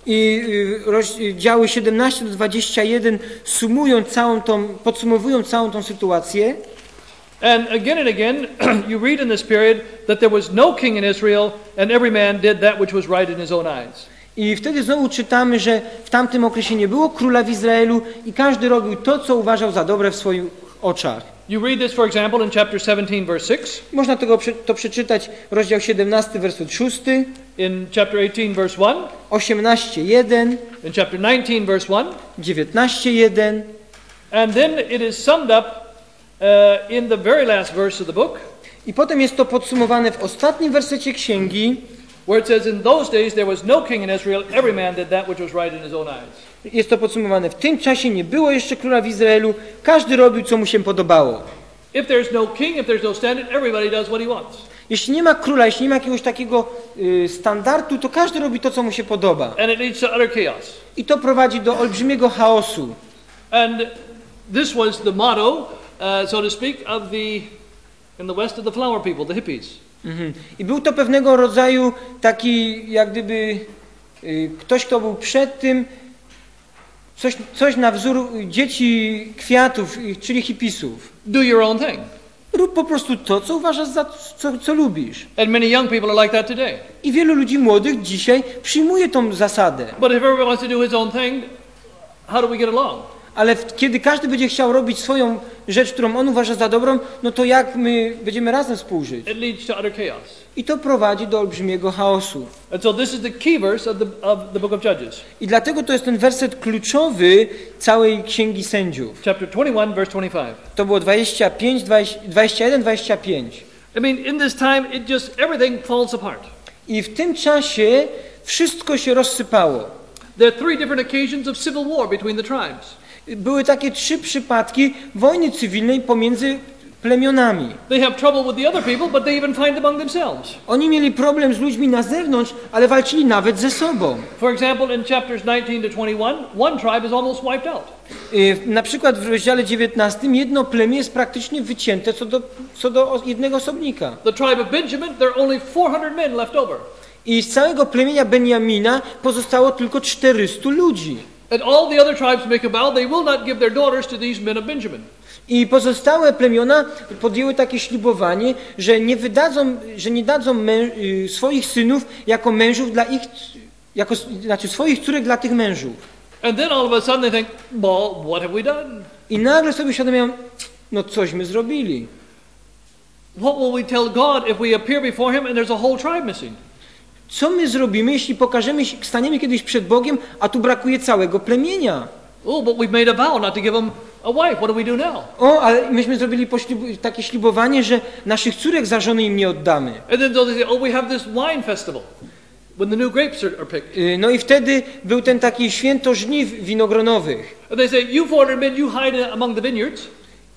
A: I rozdziały siedemnaście do dwudziestu jeden sumują całą tą, podsumowują całą tą sytuację.
B: And again and again, you read in this period that there was no king in Israel, and every man did that which was right in his own eyes.
A: I wtedy znowu czytamy, że w tamtym okresie nie było króla w Izraelu i każdy robił to, co uważał za dobre w swoich oczach.
B: You read this, for example, in chapter seventeen, verse six.
A: Można tego, to przeczytać, rozdział siedemnasty, werset szósty.
B: In chapter eighteen, verse one.
A: osiemnaście jeden.
B: In chapter nineteen, verse one.
A: dziewiętnaście jeden.
B: And then it is summed up uh, in the very last verse of the book.
A: I potem jest to podsumowane w ostatnim wersecie księgi,
B: where it says, in those days there was no king in Israel, every man did that which was right in his own eyes.
A: Jest to podsumowane. W tym czasie nie było jeszcze króla w Izraelu, każdy robił, co mu się podobało.
B: If there's no king, if there's no standard, everybody does what he wants.
A: Jeśli nie ma króla, jeśli nie ma jakiegoś takiego y, standardu, to każdy robi to, co mu się podoba.
B: And it leads to utter chaos.
A: I to prowadzi do olbrzymiego chaosu.
B: And this was the motto, uh, so to speak, of the, in the west of the flower people, the hippies.
A: Mhm. I był to pewnego rodzaju taki, jak gdyby y, ktoś, kto był przed tym, coś, coś na wzór dzieci kwiatów, y, czyli hipisów.
B: Do your own thing.
A: Rób po prostu to, co uważasz za co, co lubisz.
B: And many young people are like that today.
A: I wielu ludzi młodych dzisiaj przyjmuje tą zasadę.
B: But if everyone wants to do his own thing, how do we get along?
A: Ale w, kiedy każdy będzie chciał robić swoją rzecz, którą on uważa za dobrą, no to jak my będziemy razem współżyć?
B: It leads to utter chaos.
A: I to prowadzi do olbrzymiego chaosu.
B: And so this is the key verse of the, of the book of Judges.
A: I dlatego to jest ten werset kluczowy całej Księgi Sędziów.
B: Chapter twenty-one, verse twenty-five.
A: To było dwadzieścia pięć, dwadzieścia jeden, dwadzieścia pięć.
B: I mean, in this time, it just, everything falls apart.
A: I w tym czasie wszystko się rozsypało.
B: There are three different occasions of civil war between the tribes.
A: Były takie trzy przypadki wojny cywilnej pomiędzy plemionami.
B: They have trouble with the other people, but they even fight among themselves.
A: Oni mieli problem z ludźmi na zewnątrz, ale walczyli nawet ze sobą.
B: For example, in chapters nineteen to twenty-one, one tribe is almost wiped out.
A: Na przykład w rozdziale dziewiętnastym jedno plemię jest praktycznie wycięte co do, co do jednego osobnika.
B: The tribe of Benjamin, there are only four hundred men left over.
A: I z całego plemienia Benjamina pozostało tylko czterystu ludzi.
B: And all the other tribes make a vow they will not give their daughters to these men of Benjamin.
A: I pozostałe plemiona podjęły takie ślubowanie, że nie wydadzą, że nie dadzą mę, swoich synów jako mężów dla ich, jako, znaczy swoich córek dla tych mężów.
B: And then all of a sudden they think, well, what have we done?
A: I nagle sobie uświadomią, no cośmy zrobili.
B: What will we tell God if we appear before him and there's a whole tribe missing?
A: Co my zrobimy, jeśli pokażemy, staniemy kiedyś przed Bogiem, a tu brakuje całego plemienia?
B: Oh, but we've made a vow not to give them a wife. What do we do now?
A: O, ale myśmy zrobili poślub- takie ślubowanie, że naszych córek za żony im nie oddamy.
B: And then they say, oh, we have this wine festival when the new grapes are, are picked.
A: Y, No i wtedy był ten taki święto żniw winogronowych.
B: And they say, you four hundred men, you hide among the vineyards.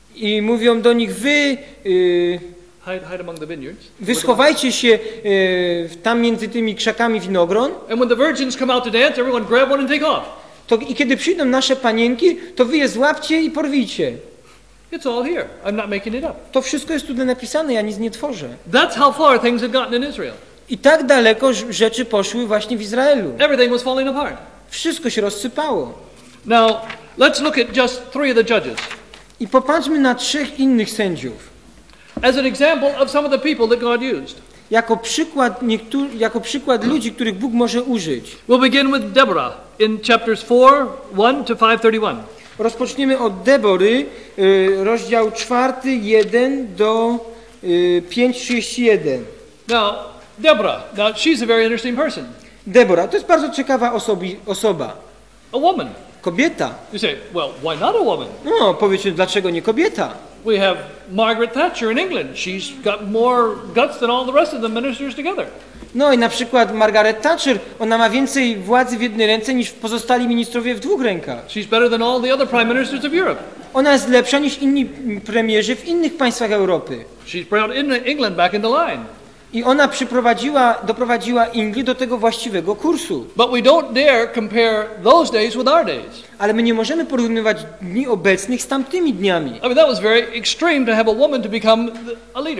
A: I mówią do nich, wy, y,
B: Hide, hide among the vineyards.
A: wy schowajcie się y, tam między tymi krzakami winogron.
B: And when the virgins come out to dance, everyone grab one and take off.
A: To, I kiedy przyjdą nasze panienki, to wy je złapcie i porwijcie.
B: It's all here. I'm not making it up.
A: To wszystko jest tutaj napisane, ja nic nie tworzę.
B: That's how far things had gotten in Israel.
A: I tak daleko ż- rzeczy poszły właśnie w Izraelu.
B: Everything was falling apart.
A: Wszystko się rozsypało.
B: Now, let's look at just three of the judges
A: I popatrzmy na trzech innych sędziów.
B: as an example of some of the people that God used.
A: Jako przykład, niektóry, jako przykład ludzi, których Bóg może użyć.
B: We'll begin with Deborah in chapters four, one to five thirty-one.
A: Rozpoczniemy od Debory, y, rozdział czwarty, jeden do y, pięć trzydzieści jeden.
B: Now, Deborah, now she's a very interesting person.
A: Debora, to jest bardzo ciekawa osobi, osoba.
B: A woman.
A: Kobieta.
B: You say, well, why not a woman?
A: No, powiecie, dlaczego nie kobieta?
B: We have Margaret Thatcher in England. She's got more guts than all the rest of the ministers together.
A: No i na przykład Margaret Thatcher, ona ma więcej władzy w jednej ręce niż pozostali ministrowie w dwóch rękach.
B: She's better than all the other prime ministers of Europe.
A: Ona jest lepsza niż inni premierzy w innych państwach Europy.
B: She's brought England back in the line.
A: I ona przyprowadziła, doprowadziła Anglię do tego właściwego kursu.
B: But we don't dare compare those days with our days.
A: Ale my nie możemy porównywać dni obecnych z tamtymi dniami.
B: I mean, that was very extreme to have a woman to become a leader.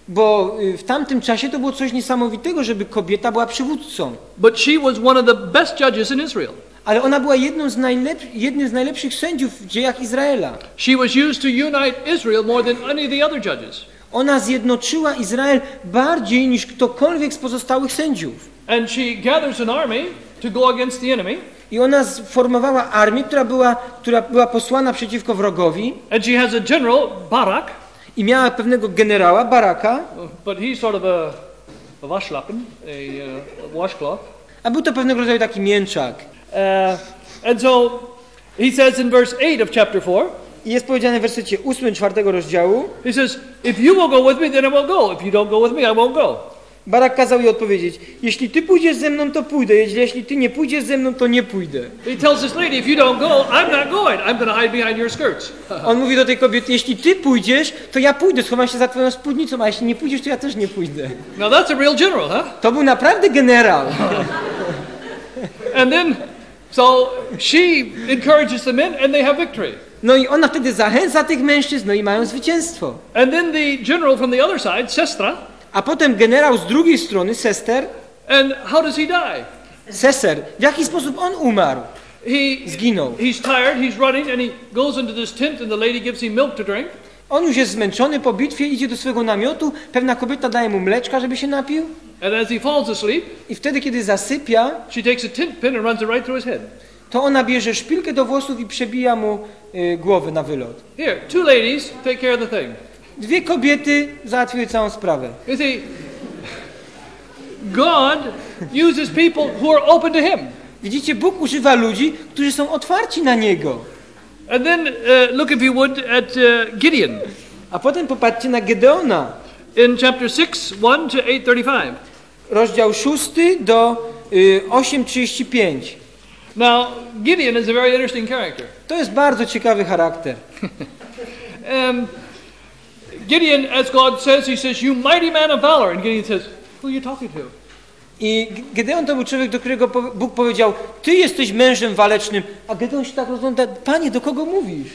A: Bo y, w tamtym czasie to było coś niesamowitego, żeby kobieta była przywódcą.
B: But she was one of the best judges in Israel.
A: Ale ona była jedną z najlep- jednym z najlepszych sędziów w dziejach Izraela.
B: She was used to unite Israel more than any of the other judges.
A: Ona zjednoczyła Izrael bardziej niż ktokolwiek z pozostałych sędziów.
B: And she gathers an army to go against the enemy.
A: I ona sformowała armię, która była, która była posłana przeciwko wrogowi.
B: And she has a general, Barak.
A: I miała pewnego generała, Baraka.
B: But he's sort of a, a washlappen, a, uh, a washcloth.
A: A był to pewnego rodzaju taki mięczak.
B: Uh, and so he says in verse eight of chapter four.
A: I jest powiedziane w wersecie ósmym czwartego rozdziału.
B: He says, if you will go with me, then I will go. If you don't go with me, I won't go.
A: Barak kazał jej odpowiedzieć: jeśli ty pójdziesz ze mną, to pójdę. Jeśli ty nie pójdziesz ze mną, to nie pójdę.
B: He tells this lady, if you don't go, I'm not going. I'm going to hide behind your skirts.
A: On mówi do tej kobiety: jeśli ty pójdziesz, to ja pójdę, schowam się za twoją spódnicą, a jeśli nie pójdziesz, to ja też nie pójdę.
B: Now that's a real general, huh?
A: To był naprawdę generał.
B: And then, so she encourages the men and they have victory.
A: No i ona wtedy zachęca tych mężczyzn, no i mają zwycięstwo.
B: And then the general from the other side, Sestra.
A: A potem generał z drugiej strony, Sester.
B: And how does he die?
A: Seser. W jaki sposób on umarł?
B: He
A: Zginął.
B: He's tired, he's running, and he goes into this tent and the lady gives him milk to drink.
A: On już jest zmęczony po bitwie, idzie do swojego namiotu, pewna kobieta daje mu mleczka, żeby się napił.
B: And as he falls asleep,
A: I wtedy, kiedy zasypia,
B: she takes a tent pin and runs it right through his head.
A: to ona bierze szpilkę do włosów i przebija mu y, głowy na wylot.
B: Here, two ladies take care of the thing.
A: Dwie kobiety załatwiły całą sprawę.
B: You see, God uses people who are open to Him.
A: Widzicie, Bóg używa ludzi, którzy są otwarci na Niego.
B: And then uh, look, if you would, at uh, Gideon.
A: A potem popatrzcie na Gedeona.
B: In chapter six, one to eight thirty-five.
A: Rozdział szósty do y, osiem trzydzieści pięć.
B: Now, Gideon is a very interesting character.
A: To jest bardzo ciekawy charakter.
B: um, Gideon, as God says, he says, you mighty man of valor. And Gideon says, who are you talking to?
A: I Gedeon to był człowiek, do którego Bóg powiedział: ty jesteś mężem walecznym. A Gedeon się tak rozgląda: Panie, do kogo mówisz?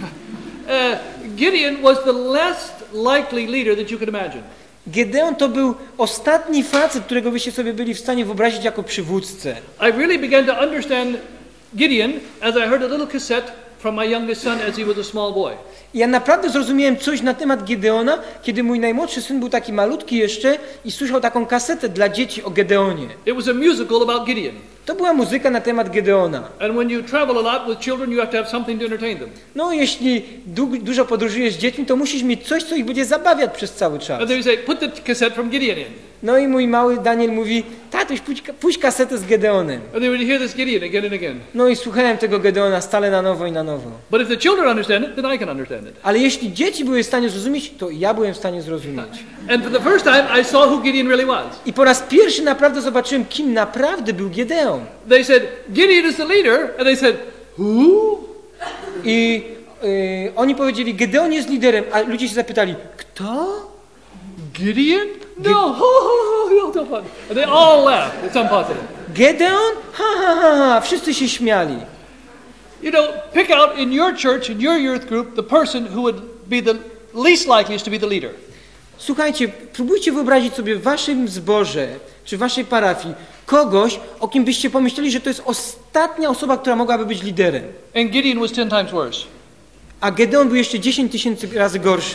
B: Uh, Gideon was the least likely leader that you could imagine.
A: Gedeon to był ostatni facet, którego byście sobie byli w stanie wyobrazić jako przywódcę.
B: I really began to understand Gideon as I heard a little cassette from my youngest son as he was a small boy.
A: I ja naprawdę zrozumiałem coś na temat Gedeona, kiedy mój najmłodszy syn był taki malutki jeszcze i słyszał taką kasetę dla dzieci o Gedeonie.
B: It was a musical about Gideon.
A: To była muzyka na temat Gedeona.
B: And when you travel a lot with children, you have to have something to entertain them.
A: No, jeśli du- dużo podróżujesz z dziećmi, to musisz mieć coś, co ich będzie zabawiać przez cały czas.
B: And then you say, put the cassette from Gideon in.
A: No i mój mały Daniel mówi: tatuś, puść, puść kasetę z Gedeonem.
B: And they would hear this Gideon again and again.
A: No i słuchałem tego Gedeona stale na nowo i na nowo.
B: But if the children understand it, then I can understand it.
A: Ale jeśli dzieci były w stanie zrozumieć, to ja byłem w stanie zrozumieć.
B: And for the first time, I saw who Gideon really was.
A: I po raz pierwszy naprawdę zobaczyłem, kim naprawdę był Gedeon.
B: They said, Gideon is the leader. And they said, who?
A: I y, oni powiedzieli: Gedeon jest liderem, a ludzie się zapytali: kto?
B: Gideon? No, ho, ho, ho, no, don't. And they all laughed. It's impossible.
A: Gedeon? Ha, ha, ha, ha. Wszyscy się śmiali.
B: You know, pick out in your church, in your youth group, the person who would be the least likeliest to be the leader.
A: Słuchajcie, próbujcie wyobrazić sobie w waszym zborze, czy w waszej parafii, kogoś, o kim byście pomyśleli, że to jest ostatnia osoba, która mogłaby być liderem.
B: And Gideon was ten times worse.
A: A Gedeon był jeszcze dziesięć tysięcy razy gorszy.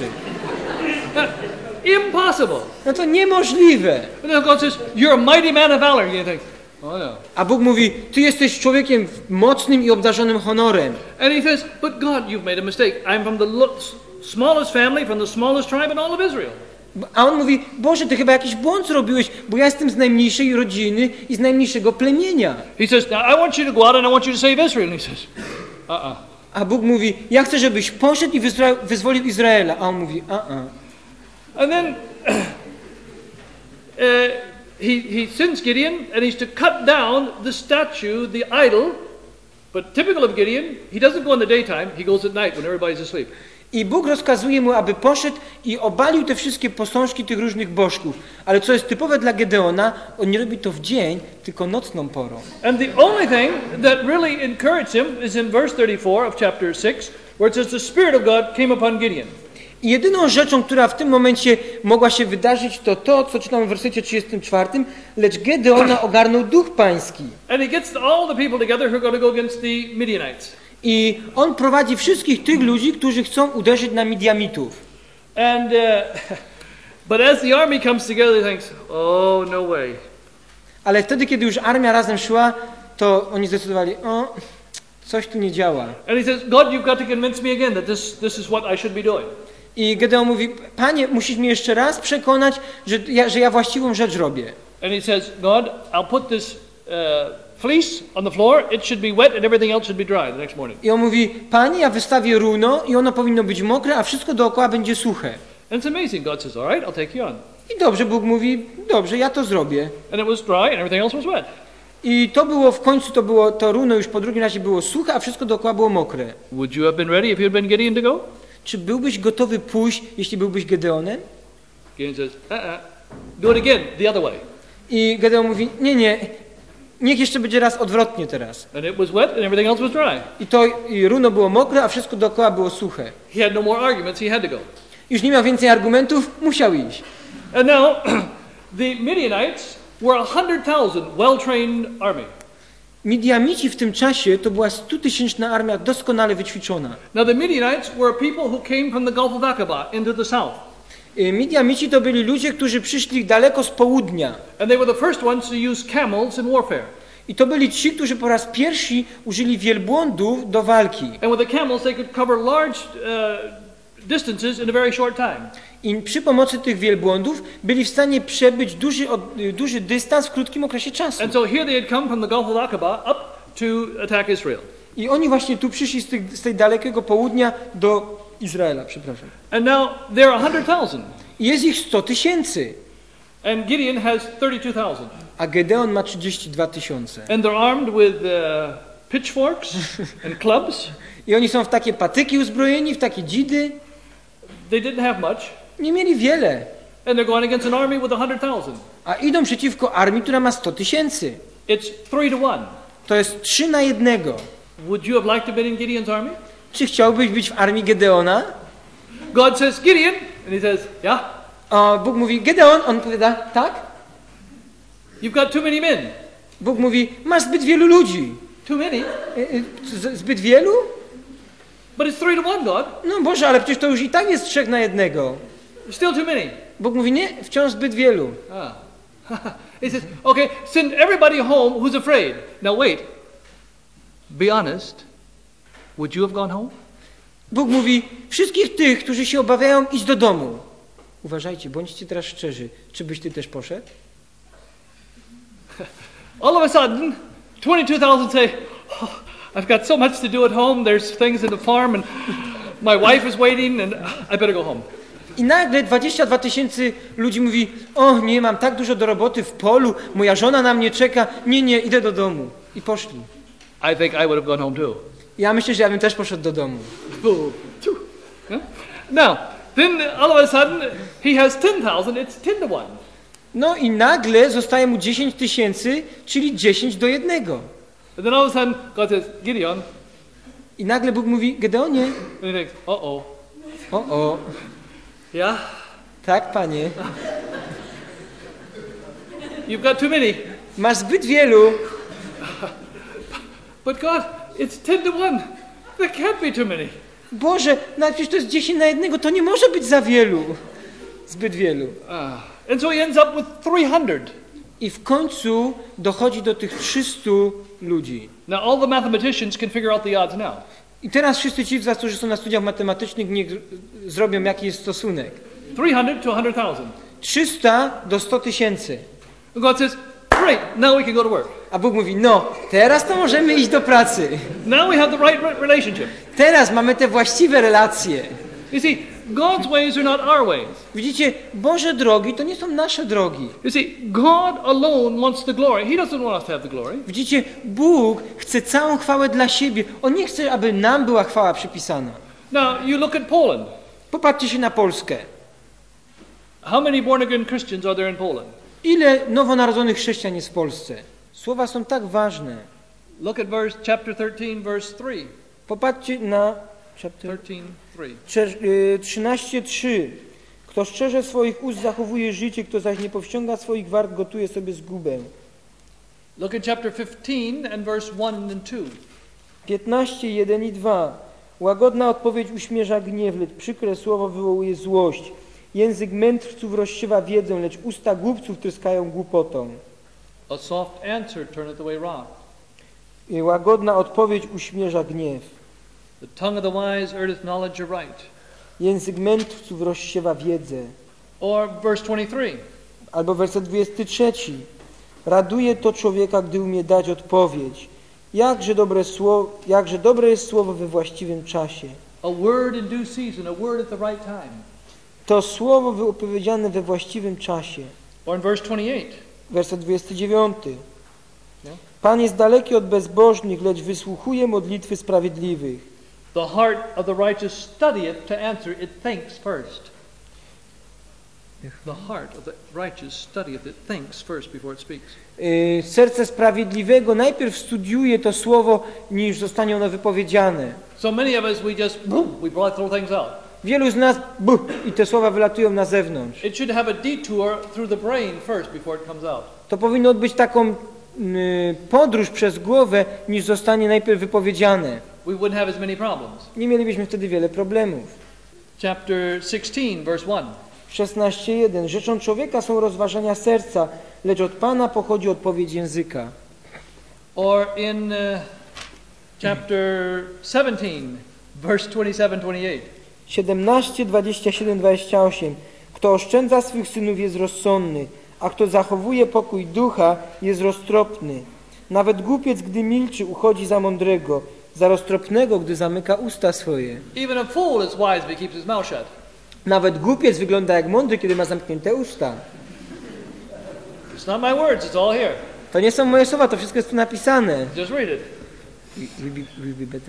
B: Impossible.
A: No to niemożliwe.
B: And then God says, you're a mighty man of valor. You think, oh no.
A: A Bóg mówi: ty jesteś człowiekiem mocnym i obdarzonym honorem.
B: And he says, but God, you've made a mistake. I'm from the lo- smallest family, from the smallest tribe in all of Israel.
A: A on mówi: Boże, ty chyba jakiś błąd zrobiłeś, bo ja jestem z najmniejszej rodziny i z najmniejszego plemienia.
B: He says, now I want you to go out and I want you to save Israel. And he says, uh-uh.
A: A Bóg mówi: ja chcę, żebyś poszedł i wyzra- wyzwolił Izraela. A on mówi: a-a.
B: And then uh, he, he sends Gideon and he's to cut down the statue, the idol. But typical of Gideon, he doesn't go in the daytime, he goes at night when everybody's asleep.
A: I Bóg rozkazuje mu, aby poszedł i obalił te wszystkie posążki tych różnych bożków. Ale co jest typowe dla Gedeona, on nie robi to w dzień, tylko nocną porą.
B: And the only thing that really encouraged him is in verse thirty-four of chapter six, where it says the Spirit of God came upon Gideon.
A: I jedyną rzeczą, która w tym momencie mogła się wydarzyć, to to, co czytamy w wersecie trzydziestym czwartym, lecz Gedeona ogarnął duch pański.
B: And he gets all the people together who are going to go against the Midianites.
A: I on prowadzi wszystkich tych ludzi, którzy chcą uderzyć na Midiamitów.
B: And uh, but as the army comes together, he thinks, "Oh, no way."
A: Ale wtedy, kiedy już armia razem szła, to oni zdecydowali, o, coś tu nie działa.
B: And he says, "God, you've got to convince me again that this this is what I should be doing."
A: I Gedeon mówi, Panie, musisz mnie jeszcze raz przekonać, że ja, że ja właściwą rzecz robię.
B: And he says, "God, I'll put this uh, fleece on the floor. It should be wet and everything else should be dry the next morning."
A: I on mówi, Panie, ja wystawię runo i ono powinno być mokre, a wszystko dookoła będzie suche.
B: And it's amazing. God says, "All right, I'll take you on."
A: I dobrze, Bóg mówi, dobrze, ja to zrobię.
B: And it was dry and everything else was wet.
A: I to było w końcu, to było to runo już po drugim razie było suche, a wszystko dookoła było mokre.
B: Would you have been ready if you had been Gideon to go?
A: Czy byłbyś gotowy pójść, jeśli byłbyś Gedeonem?
B: Gideon says, "Uh-uh. Do it again, the other way."
A: I Gedeon mówi, nie, nie, niech jeszcze będzie raz odwrotnie teraz.
B: And it was wet and everything else was dry.
A: I to i runo było mokre, a wszystko dookoła było suche.
B: He had no more arguments. He had to go.
A: Już nie miał więcej argumentów, musiał iść.
B: And now, the Midianites were a hundred thousand well-trained army.
A: Midiamici w tym czasie to była stutysięczna armia doskonale wyćwiczona.
B: Now, the Midianites were people who came from the Gulf of Aqaba into the south.
A: Y, Midiamici to byli ludzie, którzy przyszli daleko z południa.
B: And they were the first ones to use camels in warfare.
A: I to byli ci, którzy po raz pierwszy użyli wielbłądów do walki.
B: And with the camels, they could cover large uh, distances in a very short time.
A: I przy pomocy tych wielbłądów byli w stanie przebyć duży, od, y, duży dystans w krótkim okresie czasu.
B: And so here they had come from the Gulf of Aqaba up to attack Israel.
A: I oni właśnie tu przyszli z, tych, z tej dalekiego południa do Izraela, przepraszam.
B: And now they're a hundred thousand.
A: I jest ich sto tysięcy,
B: And Gideon has thirty-two thousand.
A: a Gedeon ma trzydzieści dwa tysiące.
B: And they're armed with uh, pitchforks and clubs.
A: I oni są w takie patyki uzbrojeni, w takie dzidy.
B: They didn't have much.
A: Nie mieli wiele,
B: And they're going against an army with a hundred thousand.
A: a idą przeciwko armii, która ma sto tysięcy.
B: It's three to one.
A: To jest trzy na jednego.
B: Would you have liked to have been in Gideon's army?
A: Czy chciałbyś być w armii Gedeona?
B: God says, Gideon, and he says, yeah,
A: O, Bóg mówi, Gedeon, on powiada, tak?
B: you've got too many men.
A: Bóg mówi, masz zbyt wielu ludzi.
B: Too many?
A: Y, y, z- Zbyt wielu?
B: But it's three to one, God.
A: No Boże, ale przecież to już i tak jest trzech na jednego.
B: Still too many.
A: Bóg mówi, nie, wciąż zbyt wielu.
B: Ah. He says, okay, send everybody home who's afraid. Now wait. Be honest. Would you have gone home?
A: Bóg mówi, wszystkich tych, którzy się obawiają, idź do domu. Uważajcie, bądźcie teraz szczerzy. Czy byś ty też poszedł?
B: All of a sudden, twenty-two thousand say, oh, I've got so much to do at home. There's things in the farm and my wife is waiting and I better go home.
A: I nagle dwadzieścia dwa tysięcy ludzi mówi, o nie, mam tak dużo do roboty w polu, moja żona na mnie czeka, nie, nie, idę do domu. I poszli.
B: I think I would have gone home too.
A: Ja myślę, że ja bym też poszedł do domu.
B: Yeah? Now, then all of a sudden, he has ten thousand, it's ten to one.
A: No i nagle zostaje mu dziesięć tysięcy, czyli dziesięć do jednego.
B: And then all of a sudden, God says, Gideon,
A: I nagle Bóg mówi, Gedeonie,
B: and he thinks, uh-oh,
A: o, o,
B: yeah,
A: tak, panie,
B: you've got too many.
A: masz zbyt wielu.
B: But God, it's ten to one. There can't be too many.
A: Boże, no przecież to jest dziesięć na jednego, to nie może być za wielu. Zbyt wielu.
B: Uh, and so he ends up with three hundred.
A: I w końcu dochodzi do tych trzystu ludzi.
B: Now, all the mathematicians can figure out the odds now.
A: I teraz wszyscy ci z was, którzy są na studiach matematycznych, niech zrobią, jaki jest stosunek.
B: three hundred to one hundred thousand.
A: trzysta do stu tysięcy.
B: And God says, great, now we can go to work.
A: A Bóg mówi, no, teraz to możemy iść do pracy.
B: Now we have the right re- relationship.
A: Teraz mamy te właściwe relacje.
B: You see, God's ways are not our ways.
A: Widzicie, Boże drogi to nie są nasze drogi.
B: You see, God alone wants the glory. He doesn't want us to have the glory.
A: Widzicie, Bóg chce całą chwałę dla siebie. On nie chce, aby nam była chwała przypisana.
B: Now, you look at Poland.
A: Popatrzcie się na Polskę.
B: How many born-again Christians are there in Poland?
A: Ile nowonarodzonych chrześcijan jest w Polsce? Słowa są tak ważne.
B: Look at verse chapter thirteen, verse three.
A: Popatrzcie na chapter trzynaście trzy. Kto szczerze swoich ust zachowuje życie, kto zaś nie powściąga swoich wart, gotuje sobie zgubę.
B: Look at chapter fifteen and verse one and two.
A: piętnaście, jeden i dwa. Łagodna odpowiedź uśmierza gniew, lecz przykre słowo wywołuje złość. Język mędrców rozsiewa wiedzę, lecz usta głupców tryskają głupotą.
B: A soft answer turneth away wrath.
A: Łagodna odpowiedź uśmierza gniew.
B: The tongue of the wise earneth knowledge aright.
A: Język mędrców rozsiewa wiedzę.
B: Or verse twenty-three.
A: Albo werset dwudziesty trzeci. Raduje to człowieka, gdy umie dać odpowiedź. Jakże dobre słowo, jakże dobre jest słowo we właściwym czasie.
B: A word in due season, a word at the right time.
A: To słowo wypowiedziane we właściwym czasie.
B: Or in verse twenty-eight.
A: Werset dwudziesty dziewiąty. Pan jest daleki od bezbożnych, lecz wysłuchuje modlitwy sprawiedliwych.
B: The heart of the righteous studieth to answer, it thinks first. The heart of the righteous studieth, it thinks first before it speaks.
A: Yy, serce sprawiedliwego najpierw studiuje to słowo, niż zostanie ono wypowiedziane.
B: So many of us, we just, boom, we throw things out.
A: Wielu z nas, buh, i te słowa wylatują na zewnątrz.
B: It should have a detour through the brain first before it comes out.
A: To powinno być taką y, podróż przez głowę, niż zostanie najpierw wypowiedziane.
B: We wouldn't have as many problems.
A: Nie mielibyśmy wtedy wiele problemów.
B: Chapter sixteen, verse one.
A: szesnaście jeden. Rzeczą człowieka są rozważania serca, lecz od Pana pochodzi odpowiedź języka.
B: Or in uh, chapter seventeen, verse twenty-seven, twenty-eight.
A: siedemnaście, dwadzieścia siedem, dwadzieścia osiem. Kto oszczędza swych synów jest rozsądny, a kto zachowuje pokój ducha jest roztropny. Nawet głupiec, gdy milczy, uchodzi za mądrego, za roztropnego, gdy zamyka usta swoje.
B: Even a fool is wise if he keeps his mouth shut.
A: Nawet głupiec wygląda jak mądry, kiedy ma zamknięte usta.
B: It's not my words, it's all here.
A: To nie są moje słowa, to wszystko jest tu napisane.
B: Just read it.
A: Will be, will be better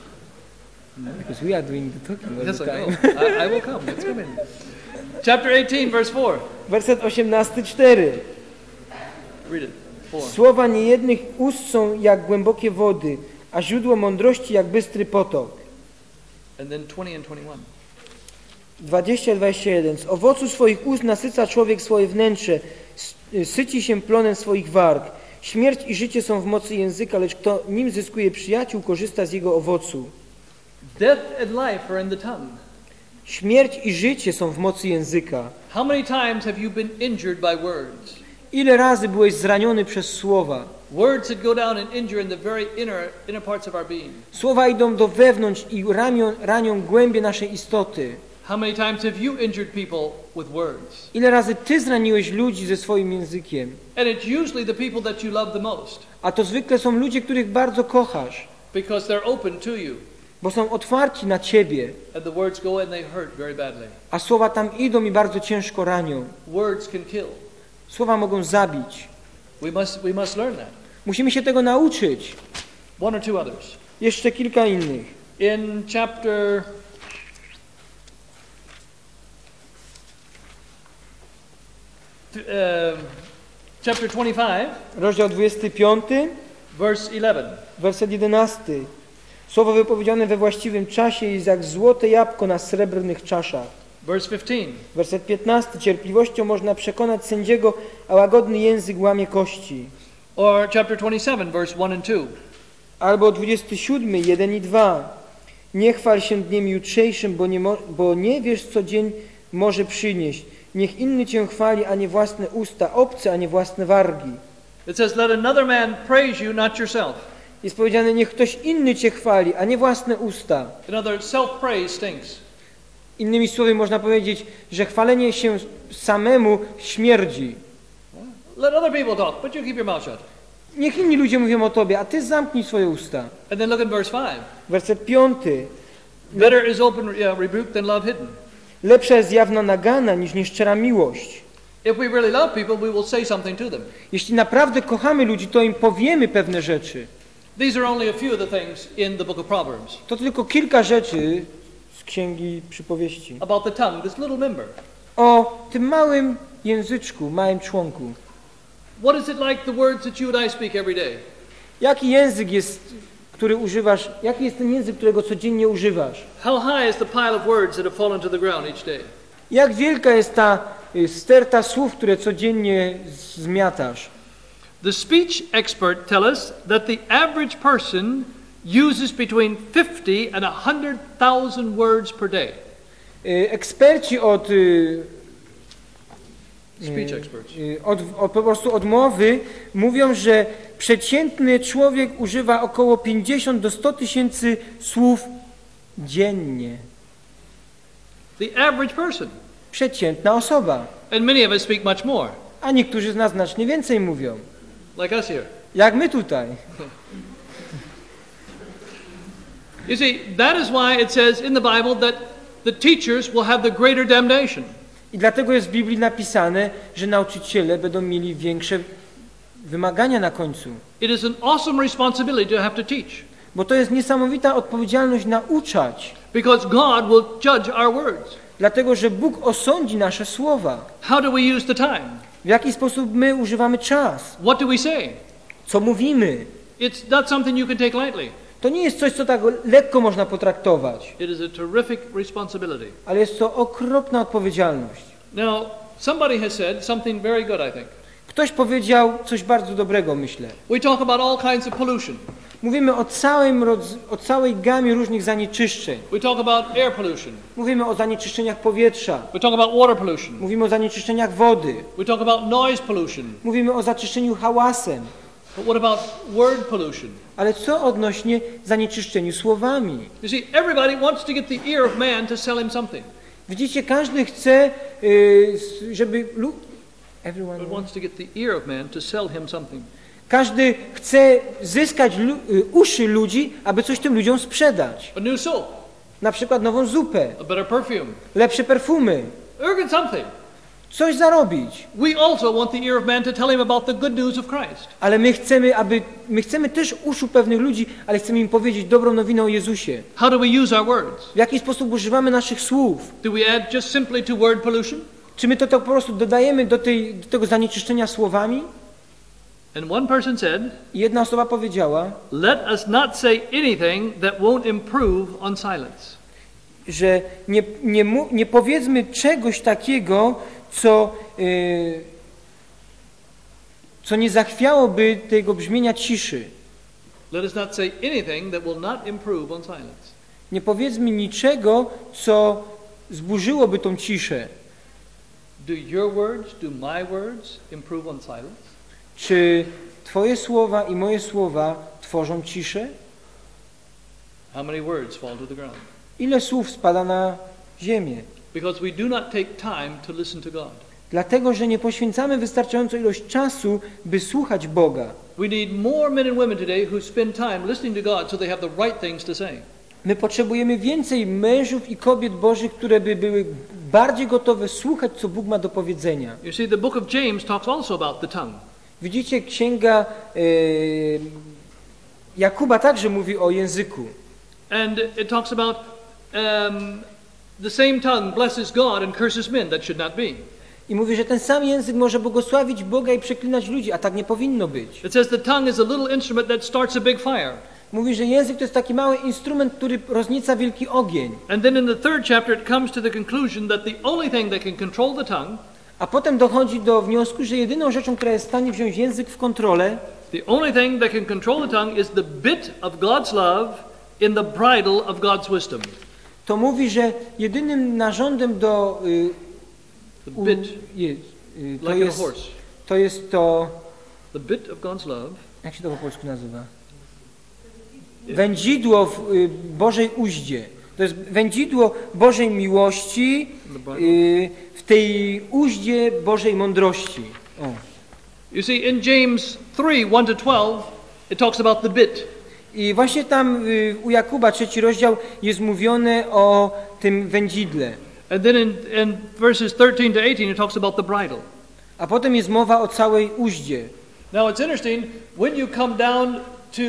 A: because we are doing the talking all
B: Yes,
A: the
B: I
A: time.
B: know. I, I will come. Let's come in. Chapter eighteen, verse four.
A: Werset osiemnasty, cztery.
B: Read it. Four.
A: Słowa niejednych ust są jak głębokie wody, a źródło mądrości jak bystry potok.
B: And then twenty and twenty-one.
A: dwadzieścia, dwadzieścia jeden. Z owocu swoich ust nasyca człowiek swoje wnętrze, syci się plonem swoich warg. Śmierć i życie są w mocy języka, lecz kto nim zyskuje przyjaciół, korzysta z jego owocu.
B: Death and life are in the tongue.
A: Śmierć i życie są w mocy języka.
B: How many times have you been injured by words?
A: Ile razy byłeś zraniony przez słowa?
B: Words that go down and injure in the very inner inner parts of our being.
A: Słowa idą do wewnątrz i ranią, ranią głębie naszej istoty.
B: How many times have you injured people with words?
A: Ile razy ty zraniłeś ludzi ze swoim językiem?
B: And it's usually the people that you love the most.
A: A to zwykle są ludzie, których bardzo kochasz,
B: Because they're open to you.
A: bo są otwarci na ciebie,
B: And the words go and they hurt very badly.
A: a słowa tam idą i bardzo ciężko ranią.
B: Words can kill.
A: Słowa mogą zabić.
B: We must we must learn that.
A: Musimy się tego nauczyć.
B: One or two others.
A: Jeszcze kilka innych.
B: In chapter uh, chapter twenty-five,
A: Rozdział dwudziesty piąty,
B: verse eleven.
A: werset jedenasty. Słowo wypowiedziane we właściwym czasie jest jak złote jabłko na srebrnych czaszach.
B: Verse fifteen.
A: Werset piętnasty. Cierpliwością można przekonać sędziego, a łagodny język łamie kości.
B: Or chapter twenty-seven, verse one and two.
A: Albo dwudziesty siódmy, jeden i dwa. Nie chwal się dniem jutrzejszym, bo nie, mo- bo nie wiesz, co dzień może przynieść. Niech inny cię chwali, a nie własne usta, obce, a nie własne wargi.
B: It says, let another man praise you, not yourself.
A: Jest powiedziane, niech ktoś inny cię chwali, a nie własne usta.
B: In other words, self-praise stinks.
A: Innymi słowy można powiedzieć, że chwalenie się samemu śmierdzi.
B: Let other people talk, but you keep your mouth shut.
A: Niech inni ludzie mówią o tobie, a ty zamknij swoje usta.
B: And then look at verse five.
A: Werset piąty.
B: Better is open yeah, rebuke than love hidden.
A: Lepsza jest jawna nagana niż nieszczera miłość.
B: If we really love people, we will say something to them.
A: Jeśli naprawdę kochamy ludzi, to im powiemy pewne rzeczy.
B: These are only a few of the things in the book of Proverbs.
A: To tylko kilka rzeczy z Księgi Przypowieści.
B: About the tongue, this little member.
A: O tym małym języczku, małym członku.
B: What is it like the words that you and I speak every day?
A: Jaki język jest, który używasz, jaki jest ten język, którego codziennie używasz?
B: How high is the pile of words that have fallen to the ground each day?
A: Jak wielka jest ta y, sterta słów, które codziennie zmiatasz?
B: The speech expert tell us that the average person uses between fifty and one hundred thousand words per day.
A: Y, Eksperci od, y,
B: Speech experts.
A: y, od, od po prostu od mowy mówią, że przeciętny człowiek używa około pięćdziesiąt do stu tysięcy słów dziennie.
B: The average person.
A: Przeciętna osoba.
B: And many of us speak much more,
A: A niektórzy z nas znacznie więcej mówią.
B: like us here.
A: Jak my tutaj.
B: You see, that is why it says in the Bible that the teachers will have the greater damnation.
A: I dlatego jest w Biblii napisane, że nauczyciele będą mieli większe wymagania na końcu.
B: It is an awesome responsibility to have to teach,
A: Bo to jest niesamowita odpowiedzialność nauczać.
B: because God will judge our words.
A: Dlatego, że Bóg osądzi nasze słowa.
B: How do we use the time?
A: W jaki sposób my używamy czas.
B: What do we say?
A: Co mówimy.
B: It's not something you can take lightly.
A: To nie jest coś, co tak lekko można potraktować.
B: It is a terrific responsibility.
A: Ale jest to okropna odpowiedzialność.
B: Now, somebody has said something very good, I think.
A: Ktoś powiedział coś bardzo dobrego, myślę.
B: We talk about all kinds of pollution.
A: Mówimy o, całym, rodz- o całej gamie różnych zanieczyszczeń.
B: We talk about air pollution.
A: Mówimy o zanieczyszczeniach powietrza.
B: We talk about water pollution.
A: Mówimy o zanieczyszczeniach wody.
B: We talk about noise pollution.
A: Mówimy o zanieczyszczeniu hałasem.
B: But what about word pollution?
A: Ale co odnośnie zanieczyszczeniu słowami?
B: You see, everybody wants to get the ear of man to sell him something.
A: Widzicie, każdy chce, y, żeby... Lu- Everyone
B: But wants to get the ear of man to sell him something.
A: Każdy chce zyskać lu- y, uszy ludzi, aby coś tym ludziom sprzedać.
B: A new soap,
A: Na przykład nową zupę,
B: a better perfume,
A: lepsze perfumy,
B: or get something.
A: coś zarobić.
B: We also want the ear of man to tell him about the good news of Christ.
A: Ale my chcemy, aby, my chcemy też uszu pewnych ludzi, ale chcemy im powiedzieć dobrą nowinę o Jezusie.
B: How do we use our words?
A: W jaki sposób używamy naszych słów?
B: Do we add just simply to word pollution?
A: Czy my to tak po prostu dodajemy do, tej, do tego zanieczyszczenia słowami?
B: And one person said,
A: I jedna osoba powiedziała,
B: let us not say anything that won't improve on silence.
A: że nie, nie, mu- nie powiedzmy czegoś takiego, co, yy, co nie zachwiałoby tego brzmienia ciszy.
B: Let us not say anything that will not improve on silence.
A: Nie powiedzmy niczego, co zburzyłoby tą ciszę.
B: Do your words, do my words improve on silence?
A: Czy Twoje słowa i moje słowa tworzą ciszę?
B: How many words fall to the ground?
A: Ile słów spada na ziemię?
B: Because we do not take time to listen to God.
A: Dlatego, że nie poświęcamy wystarczająco ilość czasu, by słuchać Boga.
B: We need more men and women today who spend time listening to God so they have the right things to say.
A: My potrzebujemy więcej mężów i kobiet Bożych, które by były bardziej gotowe słuchać, co Bóg ma do powiedzenia.
B: You see, the book of James talks also about the tongue.
A: Widzicie, księga e, Jakuba także mówi o języku.
B: And it talks about um, the same tongue blesses God and curses men. That should not be.
A: I mówi, że ten sam język może błogosławić Boga i przeklinać ludzi, a tak nie powinno być.
B: It says the tongue is a little instrument that starts a big fire.
A: Mówi, że język to jest taki mały instrument, który roznieca wielki ogień.
B: And then in the third chapter it comes to the conclusion that the only thing that can control the tongue,
A: A potem dochodzi do wniosku, że jedyną rzeczą, która jest w stanie wziąć język w kontrolę,
B: the only thing that can control the tongue is the bit of God's love in the bridle of God's wisdom.
A: to mówi, że jedynym narządem do... Y,
B: The
A: u,
B: bit,
A: je, y, to,
B: like in a
A: jest,
B: horse.
A: to jest to...
B: The bit of God's love.
A: Jak się to po polsku nazywa? Wędzidło w y, Bożej uździe. To jest wędzidło Bożej miłości y, w tej uździe Bożej mądrości. O.
B: You see, in James three, one to twelve, it talks about the bit.
A: I właśnie tam y, u Jakuba, trzeci rozdział, jest mówione o tym wędzidle.
B: And then in, in verses thirteen to eighteen, it talks about the bridle.
A: A potem jest mowa o całej uździe.
B: Now it's interesting, when you come down to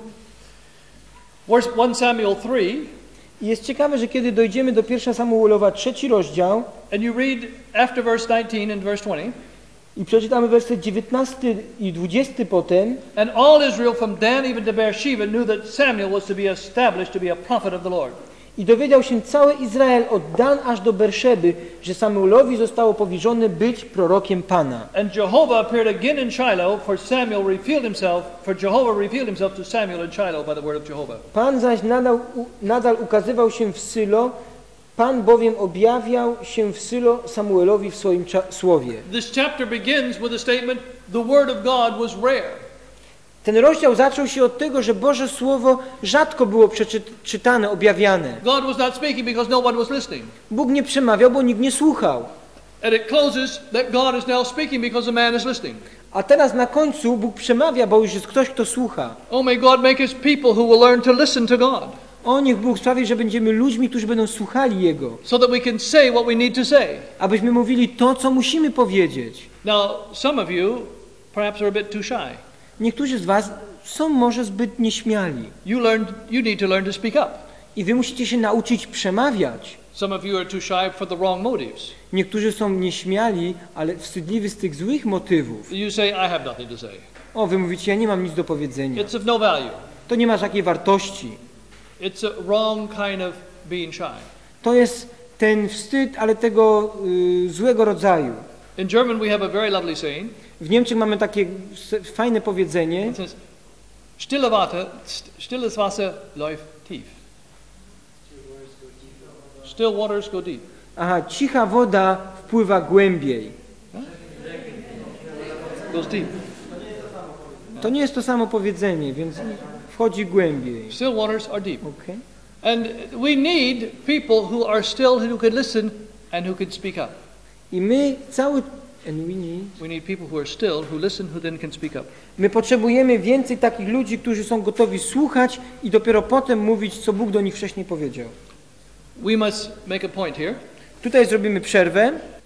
B: First Samuel three,
A: I jest ciekawe, że kiedy dojdziemy do pierwszego Samuelowa, trzeci rozdział,
B: and you read after verse nineteen and verse twenty,
A: I przeczytamy werset dziewiętnasty i dwudziesty potem.
B: And all Israel from Dan even to Beersheba knew that Samuel was to be established to be a prophet of the Lord.
A: I dowiedział się cały Izrael od Dan aż do Berszeby, że Samuelowi zostało powierzone być prorokiem Pana.
B: And Jehovah appeared again in Shiloh, for Samuel revealed himself, for Jehovah revealed himself to Samuel in Shiloh by the word of Jehovah.
A: Pan zaś nadal, nadal ukazywał się w Sylo, Pan bowiem objawiał się w Sylo Samuelowi w swoim słowie.
B: This chapter begins with a statement, the word of God was rare.
A: Ten rozdział zaczął się od tego, że Boże Słowo rzadko było przeczytane, objawiane.
B: God was not speaking because no one was listening.
A: Bóg nie przemawiał, bo nikt nie słuchał.
B: And it closes that God is now speaking because a man is listening.
A: A teraz na końcu Bóg przemawia, bo już jest ktoś, kto słucha.
B: Oh, may God make us people who will learn to listen to God.
A: O, niech Bóg sprawi, że będziemy ludźmi, którzy będą słuchali Jego.
B: So that we can say what we need to say.
A: Abyśmy mówili to, co musimy powiedzieć.
B: Now, some of you perhaps are a bit too shy.
A: Niektórzy z was są może zbyt nieśmiali.
B: You learn, you need to learn to speak up.
A: I wy musicie się nauczyć przemawiać.
B: Some of you are too shy for the wrong motives.
A: Niektórzy są nieśmiali, ale wstydliwi z tych złych motywów.
B: You say, I have nothing to say.
A: O, wy mówicie, ja nie mam nic do powiedzenia.
B: It's of no value.
A: To nie ma żadnej wartości.
B: It's a wrong kind of being shy.
A: To jest ten wstyd, ale tego y, złego rodzaju.
B: In German we have a very lovely saying.
A: W Niemczech mamy takie fajne powiedzenie.
B: It says, stille Wasser, stilles Wasser läuft tief. Still waters go deep.
A: Aha, cicha woda wpływa głębiej.
B: Goes deep.
A: To nie jest to samo powiedzenie, więc wchodzi głębiej.
B: Still waters are deep.
A: Okay.
B: And we need people who are still, who can listen and who can speak up.
A: I my cały and we need
B: We need people who are still, who listen, who then can speak up.
A: My potrzebujemy więcej takich ludzi, którzy są gotowi słuchać i dopiero potem mówić, co Bóg do nich wcześniej powiedział.
B: We must make a point here.
A: Tutaj zrobimy przerwę.